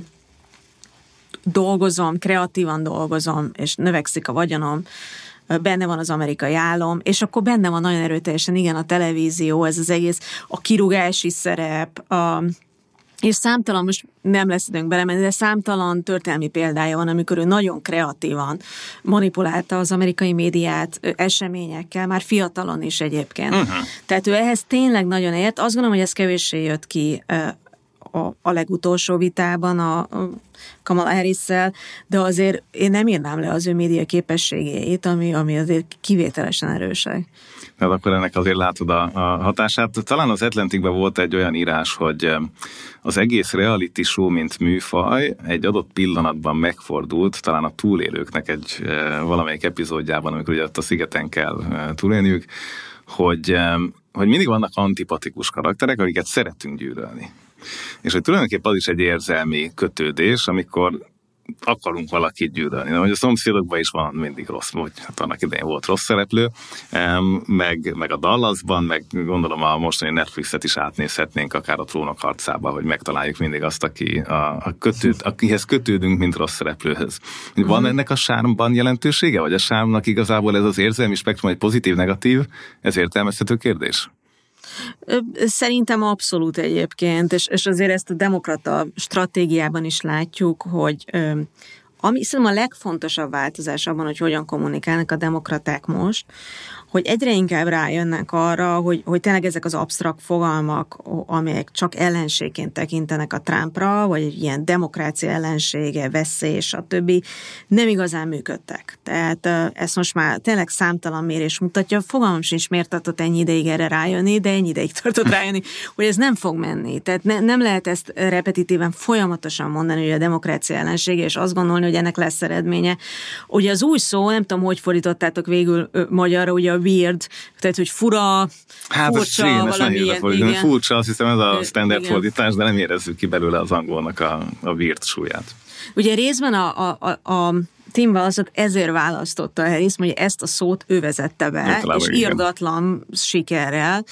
dolgozom, kreatívan dolgozom, és növekszik a vagyonom, benne van az amerikai álom, és akkor benne van nagyon erőteljesen, igen, a televízió, ez az egész, a kirúgási szerep, és számtalan, most nem lesz időnk belemenni, de számtalan történelmi példája van, amikor ő nagyon kreatívan manipulálta az amerikai médiát eseményekkel, már fiatalon is egyébként. Tehát ő ehhez tényleg nagyon ért. Azt gondolom, hogy ez kevéssé jött ki a legutolsó vitában a Kamala Harris-szel, de azért én nem írnám le az ő média képességeit, ami azért kivételesen erősek. Tehát akkor ennek azért látod a hatását. Talán az Atlanticben volt egy olyan írás, hogy az egész reality show, mint műfaj, egy adott pillanatban megfordult, talán a túlélőknek egy valamelyik epizódjában, amikor ugye ott a szigeten kell túlélniük, hogy mindig vannak antipatikus karakterek, akiket szeretünk gyűlölni. És hogy tulajdonképpen az is egy érzelmi kötődés, amikor akarunk valakit gyűlölni. Hogy a szomszédokban is van mindig rossz, hogy hát annak idején volt rossz szereplő, meg a Dallasban, meg gondolom a mostani Netflixet is átnézhetnénk akár a Trónok harcába, hogy megtaláljuk mindig azt, akihez kötődünk, mint rossz szereplőhöz. Van ennek a sármban jelentősége, vagy a sármnak igazából ez az érzelmi spektrum egy pozitív-negatív, ez értelmezhető kérdés? Szerintem abszolút egyébként, és azért ezt a demokrata stratégiában is látjuk, hogy ami szerintem a legfontosabb változás abban, hogy hogyan kommunikálnak a demokraták most, hogy egyre inkább rájönnek arra, hogy tényleg ezek az absztrakt fogalmak, amelyek csak ellenségként tekintenek a Trumpra, vagy egy ilyen demokrácia ellensége, veszély, stb. Nem igazán működtek. Tehát ezt most már tényleg számtalan mérés mutatja. Fogalmam sincs, miért tartott ennyi ideig erre rájönni, de ennyi ideig tartott rájönni, hogy ez nem fog menni. Tehát nem lehet ezt repetitíven folyamatosan mondani, hogy a demokrácia ellensége, és azt gondolni, hogy ennek lesz eredménye. Ugye az új szó, nem tudom, hogy fordítottátok végül magyarra, ugye a weird, tehát, hogy fura, furcsa, valami ilyen. Furcsa, azt hiszem ez a standard fordítás, de nem érezzük ki belőle az angolnak a weird súlyát. Ugye részben a Tim Walzot ezért választotta Harris, hogy ezt a szót ő vezette be, és irdatlan sikerrel.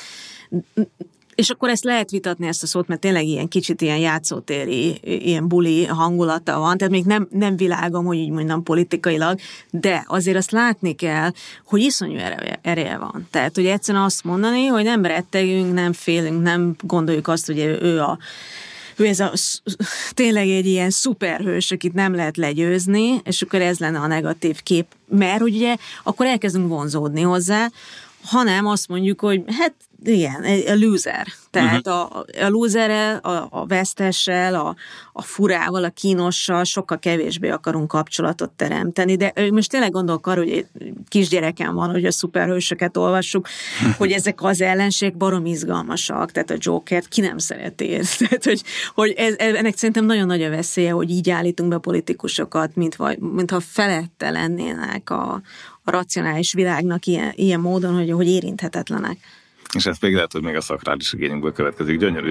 És akkor ezt lehet vitatni, ezt a szót, mert tényleg ilyen kicsit ilyen játszótéri, ilyen buli hangulata van, tehát még nem világom, hogy így mondjam politikailag, de azért azt látni kell, hogy iszonyú ereje van. Tehát, hogy egyszerűen azt mondani, hogy nem rettegünk, nem félünk, nem gondoljuk azt, hogy ő ez tényleg egy ilyen szuperhős, akit nem lehet legyőzni, és akkor ez lenne a negatív kép, mert ugye akkor elkezdünk vonzódni hozzá, hanem azt mondjuk, hogy hát igen, a loser. Tehát a loserrel, a vesztessel, a furával, a kínossal sokkal kevésbé akarunk kapcsolatot teremteni. De most tényleg gondolok arra, hogy kisgyerekem van, hogy a szuperhősöket olvassuk, hogy ezek az ellenség barom izgalmasak, tehát a Jokert ki nem szereti. Tehát, hogy ennek szerintem nagyon nagy a veszélye, hogy így állítunk be politikusokat, mintha felette lennének a racionális világnak ilyen módon, hogy érinthetetlenek. És ezt még lehet, hogy még a szakrális igényünkből következik. Gyönyörű.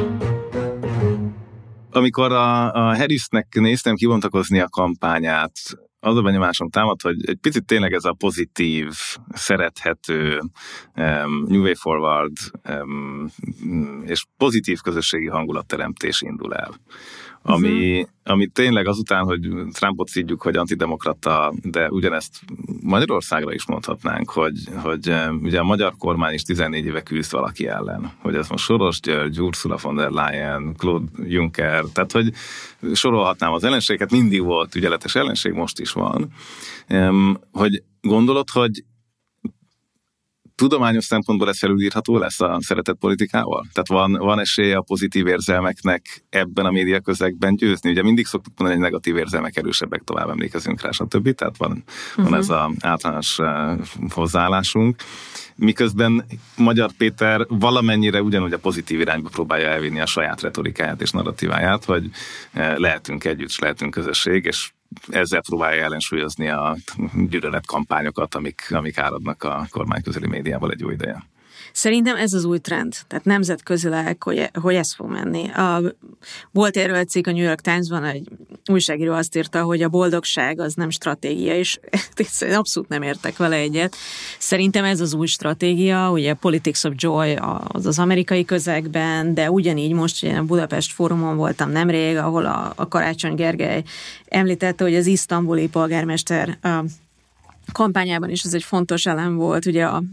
Amikor a Harrisnek néztem kibontakozni a kampányát, az a benyomásom támad, hogy egy picit tényleg ez a pozitív, szerethető, New Way Forward és pozitív közösségi hangulatteremtés indul el. Ami tényleg azután, hogy Trumpot szidjuk, hogy antidemokrata, de ugyanezt Magyarországra is mondhatnánk, hogy ugye a magyar kormány is 14 éve küzd valaki ellen. Hogy ez most Soros György, Ursula von der Leyen, Claude Juncker, tehát hogy sorolhatnám az ellenséget, mindig volt ügyeletes ellenség, most is van. Hogy gondolod, hogy tudományos szempontból ez felülírható lesz a szeretett politikával? Tehát van esélye a pozitív érzelmeknek ebben a média közegben győzni? Ugye mindig szoktuk mondani, hogy negatív érzelmek erősebbek, tovább emlékezünk rá, stb. Tehát van ez az általános hozzáállásunk. Miközben Magyar Péter valamennyire ugyanúgy a pozitív irányba próbálja elvinni a saját retorikáját és narratíváját, hogy lehetünk együtt, lehetünk közösség, és ezzel próbálja ellensúlyozni a gyűlöletkampányokat, amik áradnak a kormányközeli médiával egy jó ideje. Szerintem ez az új trend, tehát nemzetközileg, hogy ez fog menni. Volt erről egy cikk a New York Times-ban, egy újságíró azt írta, hogy a boldogság az nem stratégia, és abszolút nem értek vele egyet. Szerintem ez az új stratégia, ugye Politics of Joy az amerikai közegben, de ugyanígy most ugye a Budapest Fórumon voltam nemrég, ahol a Karácsony Gergely említette, hogy az isztambuli polgármester kampányában is ez egy fontos elem volt, ugye a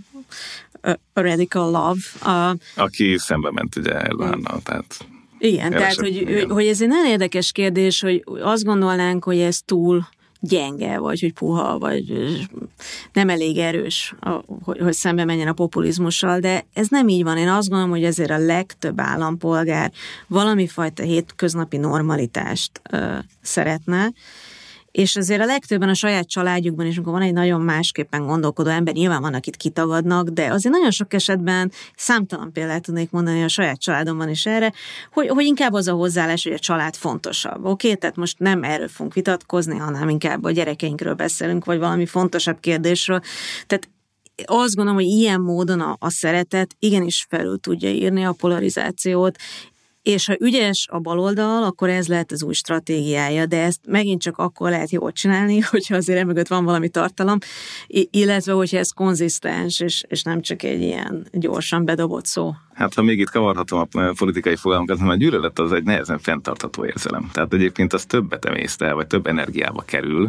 Radical Love. Aki szembe ment ugye Erdoğannal, tehát... Igen, tehát hogy ez egy nagyon érdekes kérdés, hogy azt gondolnánk, hogy ez túl gyenge, vagy hogy puha, vagy nem elég erős, hogy szembe menjen a populizmussal, de ez nem így van. Én azt gondolom, hogy ezért a legtöbb állampolgár valami fajta hétköznapi normalitást szeretne, és azért a legtöbben a saját családjukban is, amikor van egy nagyon másképpen gondolkodó ember, nyilván van, akit kitagadnak, de azért nagyon sok esetben számtalan példát tudnék mondani a saját családomban is erre, hogy inkább az a hozzáállás, hogy a család fontosabb. Oké? Tehát most nem erről fogunk vitatkozni, hanem inkább a gyerekeinkről beszélünk, vagy valami fontosabb kérdésről. Tehát azt gondolom, hogy ilyen módon a szeretet igenis felül tudja írni a polarizációt, és ha ügyes a baloldal, akkor ez lehet az új stratégiája, de ezt megint csak akkor lehet jól csinálni, hogyha azért emögött van valami tartalom, illetve hogyha ez konzisztens, és nem csak egy ilyen gyorsan bedobott szó. Hát ha még itt kavarhatom a politikai fogalmakat, mert a gyűlölet az egy nehezen fenntartható érzelem. Tehát egyébként az többet emészte el, vagy több energiába kerül,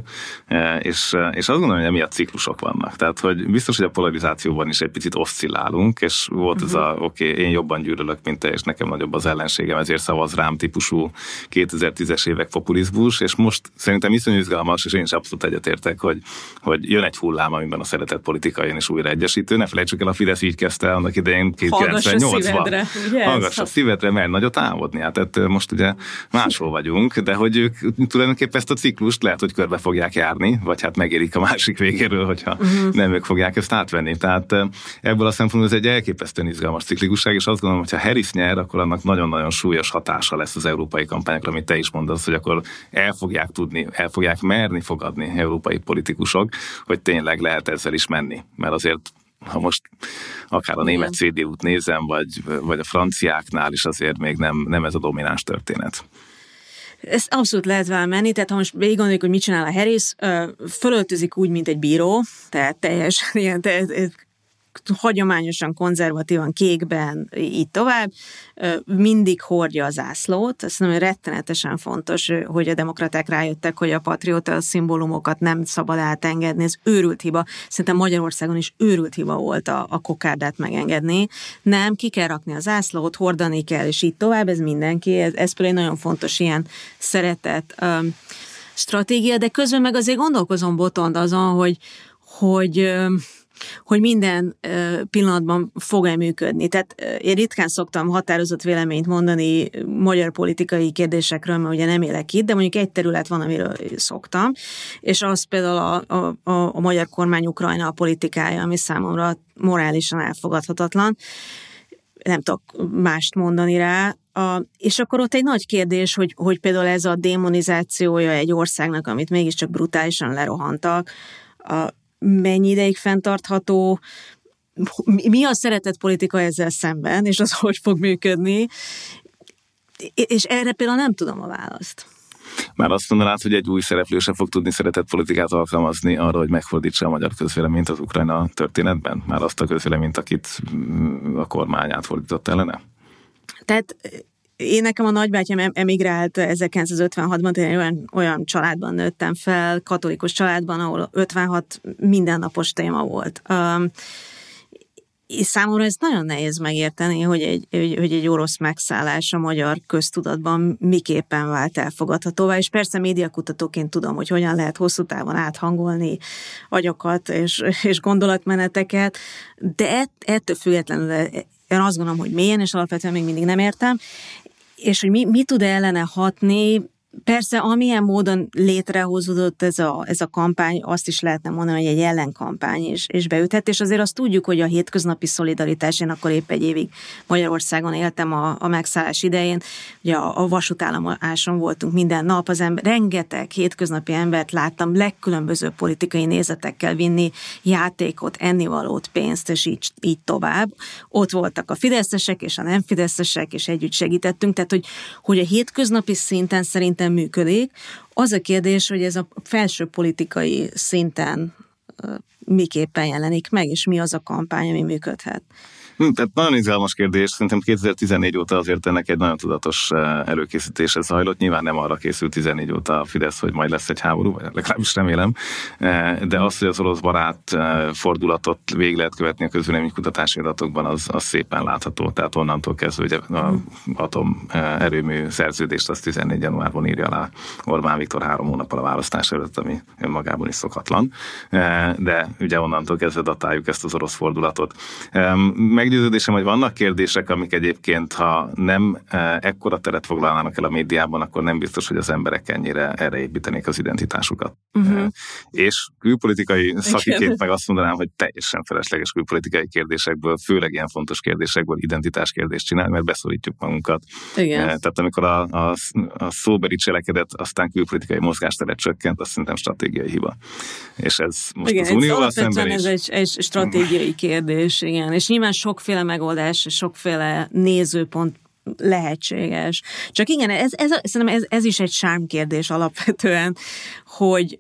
és azt gondolom, hogy emiatt ciklusok vannak. Tehát hogy biztos, hogy a polarizációban is egy picit oszcillálunk, és volt ez én jobban gyűlölök, mint te, és nekem nagyobb az ellenségem, ezért szavaz rám típusú 2010-es évek populizmus, és most szerintem iszonyú izgalmas, és én is abszolút egyetértek, hogy jön egy hullám, amiben a szeretett politika jön is újra egyesítő. Ne felejtsük el, a Fidesz így kezdte annak idején 98-ban. Hallgass a szívedre, mert nagyot álmodni. Hát most ugye máshol vagyunk, de hogy ők tulajdonképpen ezt a ciklust lehet, hogy körbe fogják járni, vagy hát megérik a másik végéről, hogyha nem ők fogják ezt átvenni. Tehát ebből a szempontból ez egy elképesztően izgalmas ciklikusság, és azt gondolom, hogy ha Harris nyer, akkor annak nagyon-nagyon súlyos hatása lesz az európai kampányokra, amit te is mondasz, hogy akkor el fogják merni fogadni európai politikusok, hogy tényleg lehet ezzel is menni. Mert azért ha most akár a német CDU-t nézem, vagy a franciáknál is azért még nem ez a domináns történet. Ez abszolút lehet vele menni, tehát ha most végig gondoljuk, hogy mit csinál a Harris, fölöltözik úgy, mint egy bíró, tehát teljesen ilyen, hagyományosan, konzervatívan, kékben, így tovább, mindig hordja a zászlót. Azt mondom, hogy rettenetesen fontos, hogy a demokraták rájöttek, hogy a patrióta szimbólumokat nem szabad átengedni, ez őrült hiba. Szerintem Magyarországon is őrült hiba volt a kokárdát megengedni. Nem, ki kell rakni a zászlót, hordani kell, és így tovább, ez mindenki. Ez például egy nagyon fontos ilyen szeretett stratégia, de közben meg azért gondolkozom Botond azon, hogy minden pillanatban fog-e működni. Tehát én ritkán szoktam határozott véleményt mondani magyar politikai kérdésekről, mert ugye nem élek itt, de mondjuk egy terület van, amiről szoktam, és az például a magyar kormány Ukrajna politikája, ami számomra morálisan elfogadhatatlan. Nem tudok mást mondani rá. És akkor ott egy nagy kérdés, hogy például ez a démonizációja egy országnak, amit mégiscsak brutálisan lerohantak, mennyi ideig fenntartható, mi a szeretett politika ezzel szemben, és az hogy fog működni, és erre például nem tudom a választ. Már azt mondanád, hogy egy új szereplő sem fog tudni szeretett politikát alkalmazni arra, hogy megfordítsa a magyar közvéleményt az Ukrajna történetben? Már azt a közvéleményt, akit a kormány átfordított ellene? Tehát nekem a nagybátyám emigrált 1956-ban, én olyan családban nőttem fel, katolikus családban, ahol 56 mindennapos téma volt. És számomra ez nagyon nehéz megérteni, hogy egy orosz megszállás a magyar köztudatban miképpen vált elfogadhatóvá, és persze médiakutatóként tudom, hogy hogyan lehet hosszú távon áthangolni agyakat és gondolatmeneteket, de ettől függetlenül én azt gondolom, hogy mélyen, és alapvetően még mindig nem értem, és hogy mi tud ellene hatni. Persze, amilyen módon létrehozódott ez a kampány, azt is lehetne mondani, hogy egy ellenkampány is beüthet, és azért azt tudjuk, hogy a hétköznapi szolidaritás, én akkor épp egy évig Magyarországon éltem a megszállás idején, ugye a vasútállomáson voltunk minden nap, rengeteg hétköznapi embert láttam legkülönbözőbb politikai nézetekkel vinni játékot, ennivalót, pénzt, és így tovább. Ott voltak a fideszesek és a nem fideszesek, és együtt segítettünk, tehát hogy a hétköznapi szinten szerintem működik. Az a kérdés, hogy ez a felső politikai szinten miképpen jelenik meg, és mi az a kampány, ami működhet. Tehát nagyon izgalmas kérdés. Szerintem 2014 óta azért ennek egy nagyon tudatos előkészítése zajlott. Nyilván nem arra készült 14 óta a Fidesz, hogy majd lesz egy háború, vagy legalábbis remélem. De az, hogy az orosz barát fordulatot végig lehet követni a közvéleménykutatási adatokban, az szépen látható. Tehát onnantól kezdve, hogy az atomerőmű szerződést az 14 januárban írja alá Orbán Viktor 3 hónappal a választás előtt, ami önmagában is szokatlan. De ugye onnantól kezdve datáljuk ezt az orosz fordulatot. Meggyőződésem, hogy vannak kérdések, amik egyébként, ha nem ekkora teret foglalnának el a médiában, akkor nem biztos, hogy az emberek ennyire erre építenék az identitásukat. És külpolitikai szakiként meg azt mondanám, hogy teljesen felesleges külpolitikai kérdésekből, főleg ilyen fontos kérdésekből identitáskérdést csinálni, mert beszorítjuk magunkat. Igen. Tehát amikor a szóbeli cselekedet aztán külpolitikai mozgásteret csökkent, azt szerintem stratégiai hiba. És ez most igen, az Unióval szemben is. Ez egy stratégiai kérdés, igen. És nyilván sokféle megoldás, sokféle nézőpont lehetséges. Csak igen, szerintem ez is egy sármkérdés alapvetően, hogy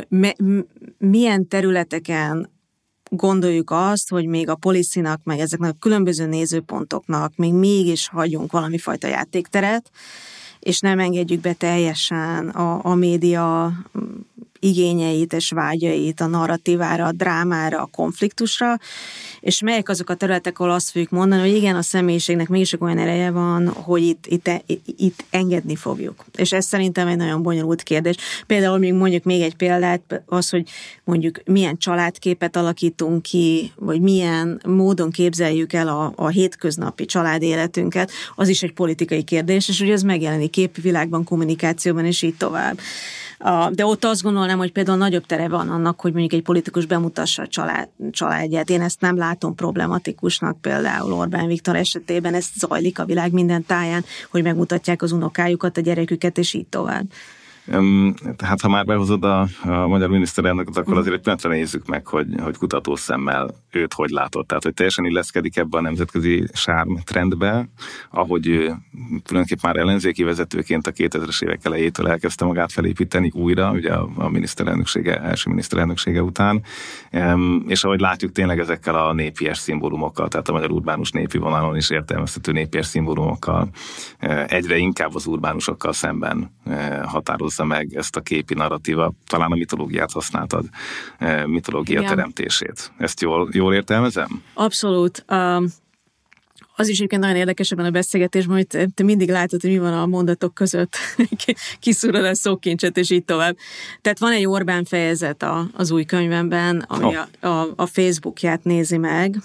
milyen területeken gondoljuk azt, hogy még a policynak, meg ezeknek a különböző nézőpontoknak még mégis hagyunk valami fajta játékteret, és nem engedjük be teljesen a média igényeit és vágyait a narratívára, a drámára, a konfliktusra, és melyek azok a területek, ahol azt fogjuk mondani, hogy igen, a személyiségnek mégis olyan ereje van, hogy itt engedni fogjuk. És ez szerintem egy nagyon bonyolult kérdés. Például mondjuk még egy példát, az, hogy mondjuk milyen családképet alakítunk ki, vagy milyen módon képzeljük el a hétköznapi családéletünket, az is egy politikai kérdés, és ugye ez megjelenik képvilágban, kommunikációban, és így tovább. De ott azt gondolnám, hogy például nagyobb tere van annak, hogy mondjuk egy politikus bemutassa a családját. Én ezt nem látom problematikusnak, például Orbán Viktor esetében ez zajlik a világ minden táján, hogy megmutatják az unokájukat, a gyereküket, és így tovább. Tehát ha már behozod a magyar miniszterelnököt, akkor azért egy pillanatra nézzük meg, hogy kutatószemmel őt hogy látott. Tehát, hogy teljesen illeszkedik ebbe a nemzetközi sárm trendbe, ahogy ő tulajdonképpen már ellenzéki vezetőként a 2000-es évek elejétől elkezdte magát felépíteni újra, ugye a első miniszterelnöksége után, és ahogy látjuk tényleg ezekkel a népies szimbólumokkal, tehát a magyar urbánus népi vonalon is értelmezhető népies szimbólumokkal, egyre inkább az urbánusokkal szemben határozza meg ezt a képi narratíva. Talán a mitológiát használtad, mitológia teremtését. Ezt jól értelmezem? Abszolút. Az is egyébként nagyon érdekes ebben a beszélgetésben, hogy te mindig látod, hogy mi van a mondatok között. Kiszúrod a szókincset, és így tovább. Tehát van egy Orbán fejezet az új könyvemben, ami a Facebookját nézi meg,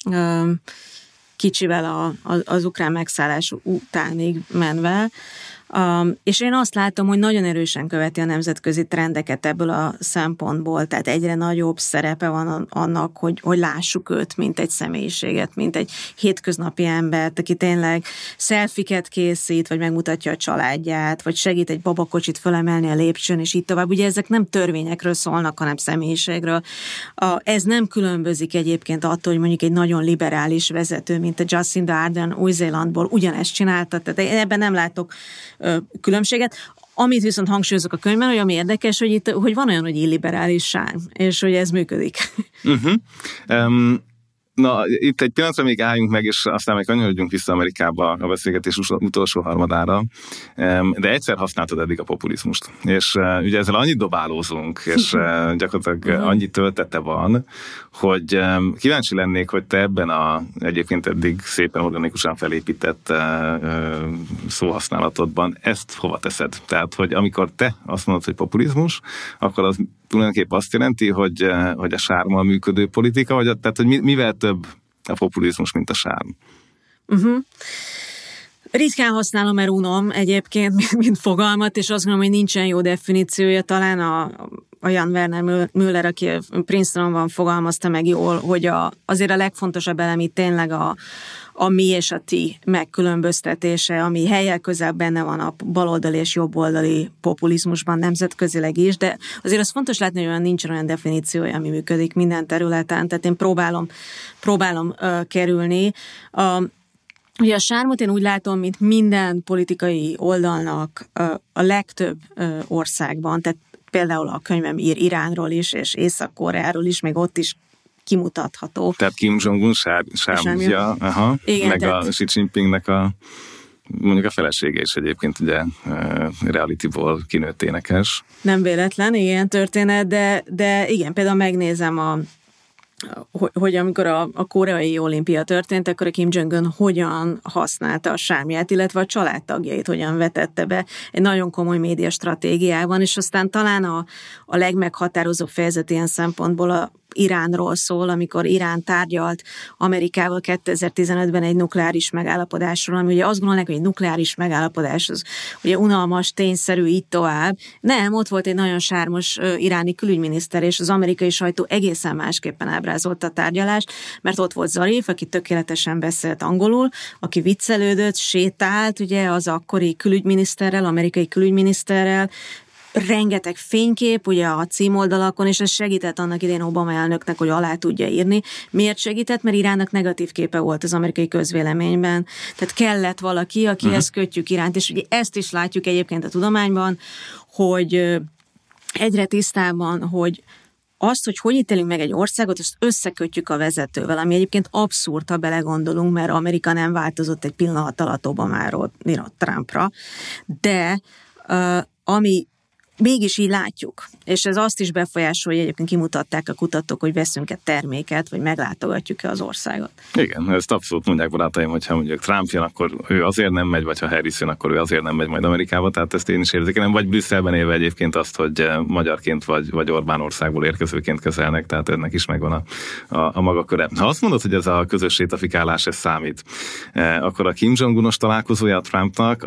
kicsivel az ukrán megszállás utánig menve, és én azt látom, hogy nagyon erősen követi a nemzetközi trendeket ebből a szempontból, tehát egyre nagyobb szerepe van annak, hogy lássuk őt, mint egy személyiséget, mint egy hétköznapi embert, aki tényleg selfiket készít, vagy megmutatja a családját, vagy segít egy babakocsit fölemelni a lépcsőn, és így tovább. Ugye ezek nem törvényekről szólnak, hanem személyiségről. Ez nem különbözik egyébként attól, hogy mondjuk egy nagyon liberális vezető, mint a Jacinda Ardern Új-Zélandból ugyanezt csinálta, tehát ebben nem látok különbséget. Amit viszont hangsúlyozok a könyvben, hogy ami érdekes, hogy van olyan, hogy illiberális sárm, és hogy ez működik. Na, itt egy pillanatra még álljunk meg, és aztán még kanyarodjunk vissza Amerikába a beszélgetés utolsó harmadára. De egyszer használtad eddig a populizmust. És ugye ezzel annyit dobálózunk, és gyakorlatilag annyi töltete van, hogy kíváncsi lennék, hogy te ebben egyébként eddig szépen organikusan felépített szóhasználatodban ezt hova teszed? Tehát, hogy amikor te azt mondod, hogy populizmus, akkor az tulajdonképpen azt jelenti, hogy a sármmal működő politika, vagy tehát, hogy mivel több a populizmus, mint a sárm? Ritkán használom, mert unom egyébként, mint fogalmat, és azt gondolom, hogy nincsen jó definíciója. Talán a Jan Werner Müller, aki Princetonban fogalmazta meg jól, hogy azért a legfontosabb elem itt tényleg a mi és a ti megkülönböztetése, ami hellyel közel benne van a baloldali és jobboldali populizmusban nemzetközileg is, de azért az fontos látni, hogy nincsen olyan definíciója, ami működik minden területen, tehát én próbálom kerülni. Ugye a sármot én úgy látom, mint minden politikai oldalnak a legtöbb országban, tehát például a könyvem ír Iránról is, és Észak-Koreáról is, még ott is kimutatható. Tehát Kim Jong-un sármja, meg tehát... a Xi Jinpingnek mondjuk a felesége is egyébként ugye realityból kinőtt énekes. Nem véletlen, ilyen történet, de igen, például megnézem hogy amikor a koreai olimpia történt, akkor a Kim Jong-un hogyan használta a sármját, illetve a családtagjait hogyan vetette be egy nagyon komoly média stratégiában, és aztán talán a legmeghatározóbb fejezet ilyen szempontból Iránról szól, amikor Irán tárgyalt Amerikával 2015-ben egy nukleáris megállapodásról, ami ugye azt gondolják, hogy egy nukleáris megállapodás az ugye unalmas, tényszerű, így tovább. Nem, ott volt egy nagyon sármos iráni külügyminiszter, és az amerikai sajtó egészen másképpen ábrázolta a tárgyalást, mert ott volt Zarif, aki tökéletesen beszélt angolul, aki viccelődött, sétált, ugye az akkori külügyminiszterrel, amerikai külügyminiszterrel, rengeteg fénykép, ugye a címoldalakon, és ez segített annak idején Obama elnöknek, hogy alá tudja írni. Miért segített? Mert Iránnak negatív képe volt az amerikai közvéleményben. Tehát kellett valaki, akihez kötjük Iránt, és ugye ezt is látjuk egyébként a tudományban, hogy egyre tisztában, hogy azt, hogy ítélünk meg egy országot, azt összekötjük a vezetővel, ami egyébként abszurd, ha belegondolunk, mert Amerika nem változott egy pillanat alatt Obamáról Trumpra, de ami mégis így látjuk, és ez azt is befolyásolja, egyébként kimutatták a kutatók, hogy veszünk-e terméket, vagy meglátogatjuk-e az országot. Igen, ezt abszolút mondják barátaim, hogyha mondjuk Trump jön, akkor ő azért nem megy, vagy ha Harris jön, akkor ő azért nem megy majd Amerikába, tehát ezt én is érzékelem, vagy Brüsszelben élve egyébként azt, hogy magyarként vagy Orbán országból érkezőként kezelnek, tehát ennek is megvan a maga köre. Ha azt mondod, hogy ez a közös sétafikálás, ez számít, akkor a Kim Jong-unos találkozója a Trumpnak,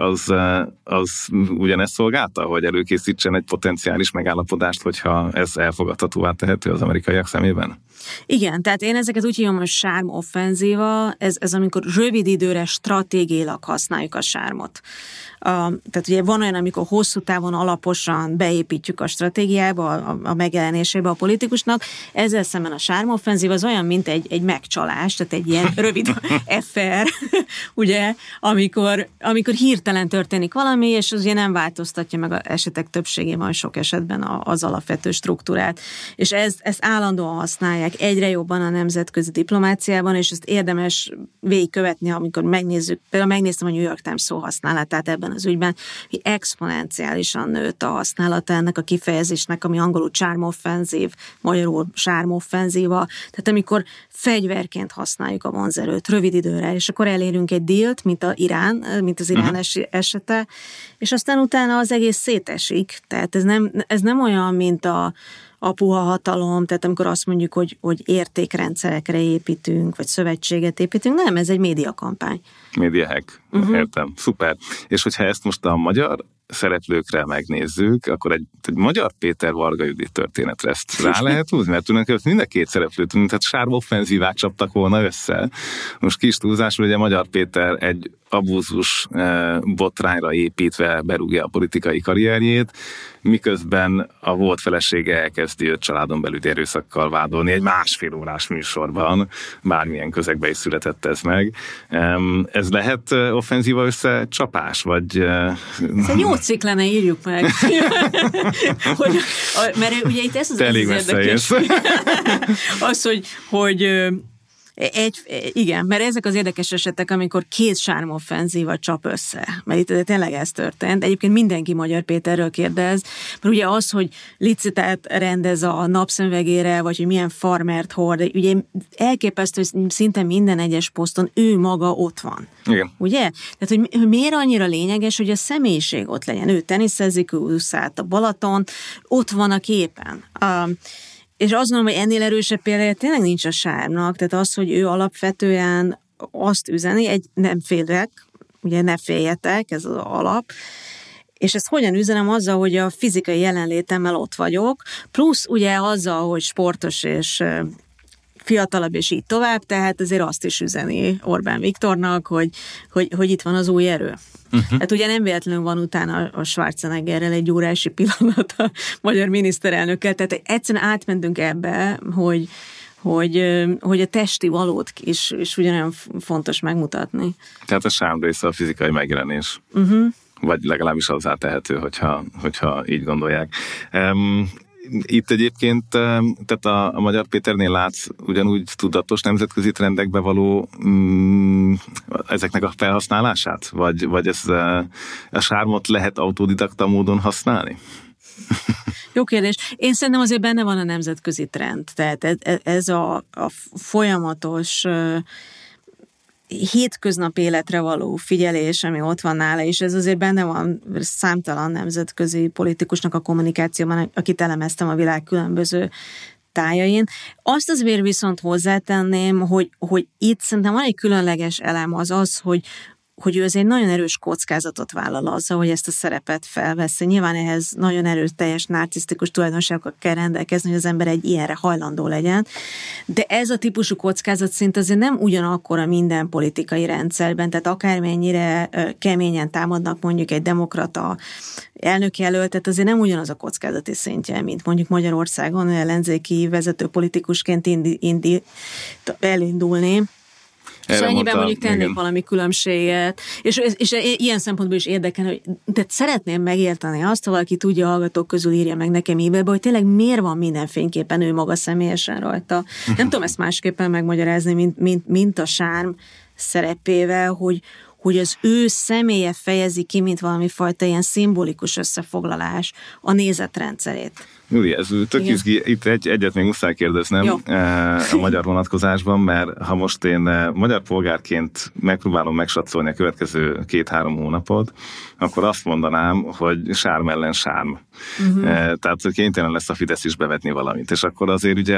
az ugyanezt szolgálta, hogy előkészítsen egy potenciális megállapodást, hogyha ez elfogadhatóvá tehető az amerikaiak szemében? Igen, tehát én ezeket úgy hívom, hogy sárm offenzíva, ez amikor rövid időre stratégiailag használjuk a sármot. Tehát ugye van olyan, amikor hosszú távon alaposan beépítjük a stratégiába, a megjelenésébe a politikusnak, ezzel szemben a sármoffenzív az olyan, mint egy megcsalás, tehát egy ilyen rövid FR, ugye, amikor hirtelen történik valami, és az ugye nem változtatja meg az esetek többségében, sok esetben az alapvető struktúrát. És ezt állandóan használják egyre jobban a nemzetközi diplomáciában, és ezt érdemes végigkövetni, amikor megnézzük, például megnéztem a New York Times szóhasználatát ebben az ügyben, hogy exponenciálisan nőtt a használata ennek a kifejezésnek, ami angolul charm offensive, magyarul sármoffenzíva, tehát amikor fegyverként használjuk a vonzerőt rövid időre, és akkor elérünk egy dílt, mint az Irán esete, és aztán utána az egész szétesik, tehát ez nem olyan, mint a puha hatalom, tehát amikor azt mondjuk, hogy értékrendszerekre építünk, vagy szövetséget építünk, nem, ez egy médiakampány. Médiahack, értem, szuper. És hogyha ezt most a magyar szereplőkre megnézzük, akkor egy magyar Péter Varga Judit történetre ezt rá lehet húzni, mert tulajdonképpen mind a két szereplőt, tehát sármoffenzívák csaptak volna össze. Most kis túlzásról, ugye Magyar Péter egy abúzus botrányra építve berúgja a politikai karrierjét, miközben a volt felesége elkezdi őt családon belüli erőszakkal vádolni egy 1,5 órás műsorban, bármilyen közegben is született ez meg. Ez lehet offenzíva összecsapás, vagy... Ez egy jó cikk lenne, írjuk meg. Mert ugye itt ez az érdekes. Az, hogy Igen, mert ezek az érdekes esetek, amikor két sármoffenzíva csap össze. Mert itt tényleg ez történt. Egyébként mindenki Magyar Péterről kérdez, mert ugye az, hogy licitát rendez a napszemüvegére, vagy hogy milyen farmert hord, ugye elképesztő, hogy szinte minden egyes poszton ő maga ott van. Igen. Ugye? Tehát, hogy miért annyira lényeges, hogy a személyiség ott legyen. Ő teniszezik, ő úszált a Balaton, ott van a képen. És azt mondom, hogy ennél erősebb példája tényleg nincs a Sármnak, tehát az, hogy ő alapvetően azt üzeni, nem félek, ugye ne féljetek, ez az alap, és ezt hogyan üzenem azzal, hogy a fizikai jelenlétemmel ott vagyok, plusz ugye azzal, hogy sportos és fiatalabb és így tovább, tehát azért azt is üzeni Orbán Viktornak, hogy itt van az új erő. Hát ugye nem véletlenül van utána a Schwarzeneggerrel egy órási pillanat a magyar miniszterelnökkel, tehát egyszerűen átmentünk ebbe, hogy a testi valót is ugyanolyan fontos megmutatni. Tehát a Sárm része a fizikai megjelenés. Vagy legalábbis hozzá tehető, hogyha így gondolják. Itt egyébként, tehát a Magyar Péternél látsz ugyanúgy tudatos nemzetközi trendekbe való ezeknek a felhasználását? Vagy ez a Sármot lehet autodidakta módon használni? Jó kérdés. Én szerintem azért benne van a nemzetközi trend. Tehát ez a folyamatos hétköznap életre való figyelés, ami ott van nála, és ez azért benne van számtalan nemzetközi politikusnak a kommunikációban, akit elemeztem a világ különböző tájain. Azt azért viszont hozzátenném, hogy itt szerintem van egy különleges elem az, hogy ő azért nagyon erős kockázatot vállal azzal, hogy ezt a szerepet felveszi. Nyilván ehhez nagyon erőteljes narcisztikus tulajdonságokkal kell rendelkezni, hogy az ember egy ilyenre hajlandó legyen. De ez a típusú kockázat szint azért nem ugyanakkor a minden politikai rendszerben, tehát akármennyire keményen támadnak mondjuk egy demokrata elnökjelöltet, azért nem ugyanaz a kockázati szintje, mint mondjuk Magyarországon ellenzéki vezető politikusként elindulni. És ennyiben mondjuk tennék valami különbséget. És ilyen szempontból is érdekel, hogy tehát szeretném megérteni azt, ha valaki tudja, hallgatók közül írja meg nekem e-mailbe, hogy tényleg miért van mindenféleképpen ő maga személyesen rajta. Nem tudom ezt másképpen megmagyarázni, mint a Sárm szerepével, hogy az ő személye fejezi ki, mint valami fajta ilyen szimbolikus összefoglalás a nézetrendszerét. Júli, ez tök izgi, itt egyet még muszáj kérdeznem a magyar vonatkozásban, mert ha most én magyar polgárként megpróbálom megsatszolni a következő 2-3 hónapot, akkor azt mondanám, hogy Sárm ellen Sárm. Tehát kénytelen lesz a Fidesz is bevetni valamit. És akkor azért ugye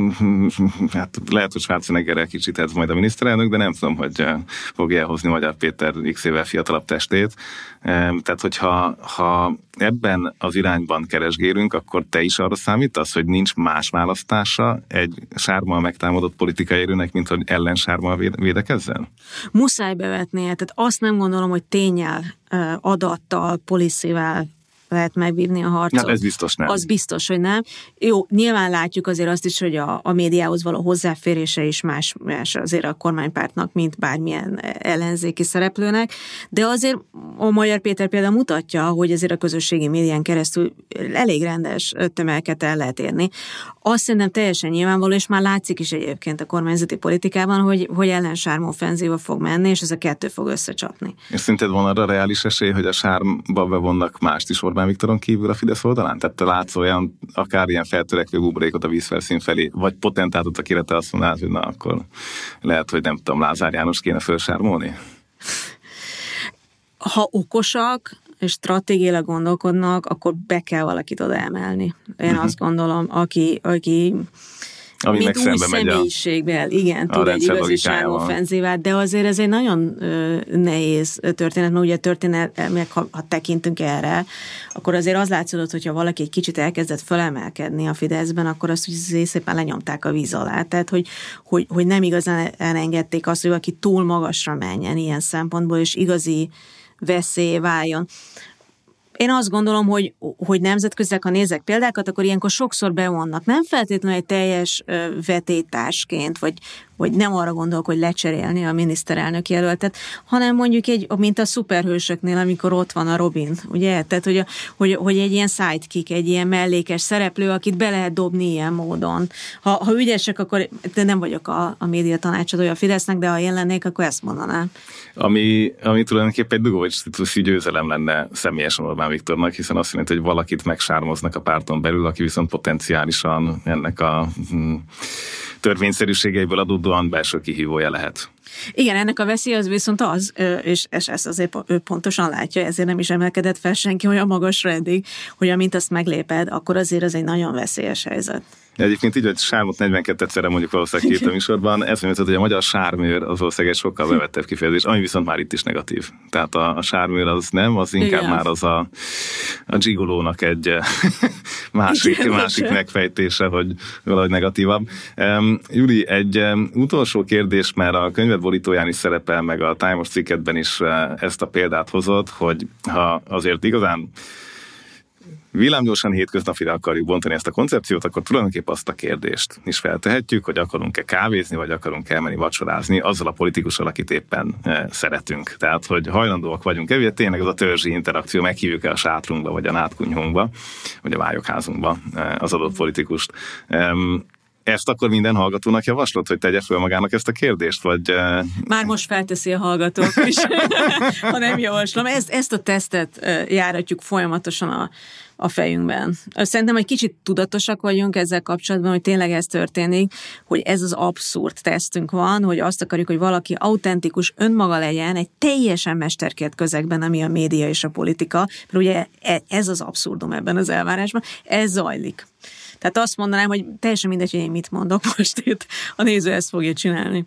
hát lehet, hogy Schwarzeneggerrel kicsit ez majd a miniszterelnök, de nem tudom, hogy fogja elhozni Magyar Péter x évvel fiatalabb testét. Tehát, hogyha ebben az irányban keresgélünk, akkor te is arra számítasz, hogy nincs más választása egy Sármmal megtámadott politikai erőnek, mint hogy ellen Sármmal védekezzen? Muszáj bevetnie. Tehát azt nem gondolom, hogy ténnyel, adattal, policével lehet megvívni a harcot. Ja, ez biztos nem. Az biztos, hogy nem. Jó, nyilván látjuk azért azt is, hogy a médiához való hozzáférése is más azért a kormánypártnak, mint bármilyen ellenzéki szereplőnek, de azért a Magyar Péter például mutatja, hogy azért a közösségi médián keresztül elég rendes tömegeket el lehet érni. Azt szerintem teljesen nyilvánvaló, és már látszik is egyébként a kormányzati politikában, hogy ellen Sárm offenzíva fog menni, és ez a kettő fog összecsapni. És szerinted van arra reális esély, hogy a Sármba bevonnak mást is Orbán Viktoron kívül a Fidesz oldalán? Tehát te látsz olyan, akár ilyen feltörekvő buborékot a vízfelszín felé, vagy potentátot, akire te azt mondanád, hogy na akkor lehet, hogy nem tudom, Lázár János kéne fölsármolni? Ha okosak és stratégiailag gondolkodnak, akkor be kell valakit oda emelni. Én azt gondolom, aki ami mint új személyiséggel, igen, tud egy igazi sármoffenzívát, de azért ez egy nagyon nehéz történet, mert ugye történet, ha tekintünk erre, akkor azért az látszódott, hogyha valaki egy kicsit elkezdett fölemelkedni a Fideszben, akkor azt úgy szépen lenyomták a víz alá. Tehát, hogy nem igazán elengedték azt, hogy valaki túl magasra menjen ilyen szempontból, és igazi veszély váljon. Én azt gondolom, hogy nemzetközileg, ha nézek példákat, akkor ilyenkor sokszor bevonnak. Nem feltétlenül egy teljes vetétársként, vagy vagy nem arra gondolok, hogy lecserélni a miniszterelnök jelöltet, hanem mondjuk mint a szuperhősöknél, amikor ott van a Robin, ugye? Tehát, hogy egy ilyen sidekick, egy ilyen mellékes szereplő, akit be lehet dobni ilyen módon. Ha ügyesek, akkor de nem vagyok a média tanácsadója a Fidesznek, de ha én lennék, akkor ezt mondanám. Ami tulajdonképpen egy dugócstítusú győzelem lenne személyesen Orbán Viktornak, hiszen azt jelenti, hogy valakit megsármoznak a párton belül, aki viszont potenciálisan ennek a törvényszerűségeiből adódóan belső kihívója lehet. Igen, ennek a veszély az viszont az, és ezt azért ő pontosan látja, ezért nem is emelkedett fel senki olyan magasra eddig, hogy amint azt megléped, akkor azért ez egy nagyon veszélyes helyzet. Egyébként így, hogy sármot 42-szerre mondjuk valószínűleg két a műsorban, ez mondja, hogy a magyar sármőr az valószínűleg egy sokkal bevettebb kifejezés, ami viszont már itt is negatív. Tehát a sármőr az nem, az inkább igen. Már az a gigolónak egy másik megfejtése, hogy valahogy negatívabb. Júli, egy utolsó kérdés, mert a könyved borítóján is szerepel, meg a Time-os cikketben is ezt a példát hozott, hogy ha azért igazán villámgyorsan hétköznapira akarjuk bontani ezt a koncepciót, akkor tulajdonképp azt a kérdést is feltehetjük, hogy akarunk-e kávézni, vagy akarunk elmenni vacsorázni azzal a politikussal, akit éppen szeretünk. Tehát, hogy hajlandóak vagyunk ugye tényleg az a törzsi interakció, meghívjuk-e a sátrunkba, vagy a nátkunyhunkba, vagy a vályokházunkba az adott politikust. Ezt akkor minden hallgatónak javaslod, hogy tegye fel magának ezt a kérdést? Vagy... Már most felteszi a hallgatók is, ha nem javaslom. Ezt a tesztet járatjuk folyamatosan a fejünkben. Szerintem egy kicsit tudatosak vagyunk ezzel kapcsolatban, hogy tényleg ez történik, hogy ez az abszurd tesztünk van, hogy azt akarjuk, hogy valaki autentikus önmaga legyen egy teljesen mesterkélt közegben, ami a média és a politika, mert ugye ez az abszurdum ebben az elvárásban, ez zajlik. Tehát azt mondanám, hogy teljesen mindegy, hogy én mit mondok most itt, a néző ezt fogja csinálni.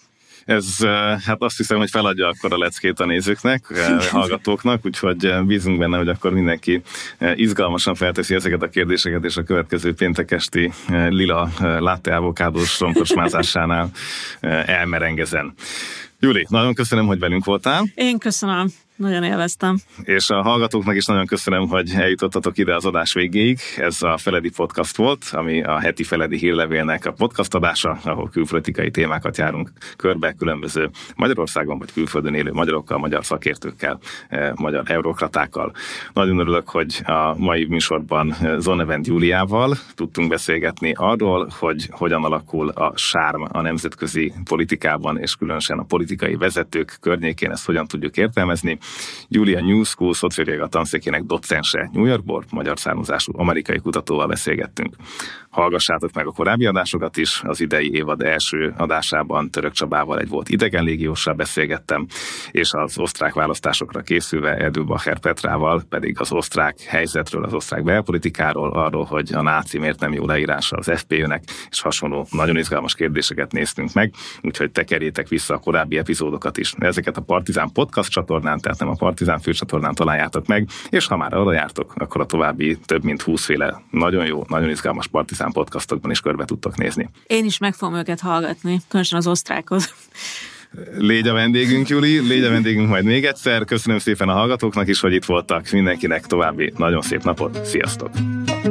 Ez, hát azt hiszem, hogy feladja akkor a leckét a nézőknek, hallgatóknak, úgyhogy bízunk benne, hogy akkor mindenki izgalmasan felteszi ezeket a kérdéseket, és a következő péntek esti lila latte avokádós romkocsmázásánál elmerengezen. Júli, nagyon köszönöm, hogy velünk voltál. Én köszönöm. Nagyon élveztem. És a hallgatóknak is nagyon köszönöm, hogy eljutottatok ide az adás végéig. Ez a Feledi Podcast volt, ami a heti Feledi hírlevélnek a podcast adása, ahol külpolitikai témákat járunk körbe, különböző Magyarországon vagy külföldön élő magyarokkal, magyar szakértőkkel, magyar eurokratákkal. Nagyon örülök, hogy a mai műsorban Zonnevent Júliával tudtunk beszélgetni arról, hogy hogyan alakul a sárm a nemzetközi politikában, és különösen a politikai vezetők környékén ezt hogyan tudjuk értelmezni. Júlia New School szociológia tanszékének docense New Yorkból, magyar származású amerikai kutatóval beszélgettünk. Hallgassátok meg a korábbi adásokat is, az idei évad első adásában Török Csabával egy volt idegen légióssal beszélgettem, és az osztrák választásokra készülve Erdőbacher Petrával pedig az osztrák helyzetről, az osztrák belpolitikáról, arról, hogy a náci miért nem jó leírása az FPÖ-nek, és hasonló nagyon izgalmas kérdéseket néztünk meg, úgyhogy tekerjétek vissza a korábbi epizódokat is. Ezeket a Partizán Podcast csatornán, tehát nem a Partizán főcsatornán találjátok meg, és ha már arra jártok, akkor a további több mint 20 féle nagyon jó, nagyon izgalmas Partizán podcastokban is körbe tudtok nézni. Én is meg fogom őket hallgatni, különösen az osztrákot. Légy a vendégünk, Júli, légy a vendégünk majd még egyszer. Köszönöm szépen a hallgatóknak is, hogy itt voltak. Mindenkinek további nagyon szép napot. Sziasztok!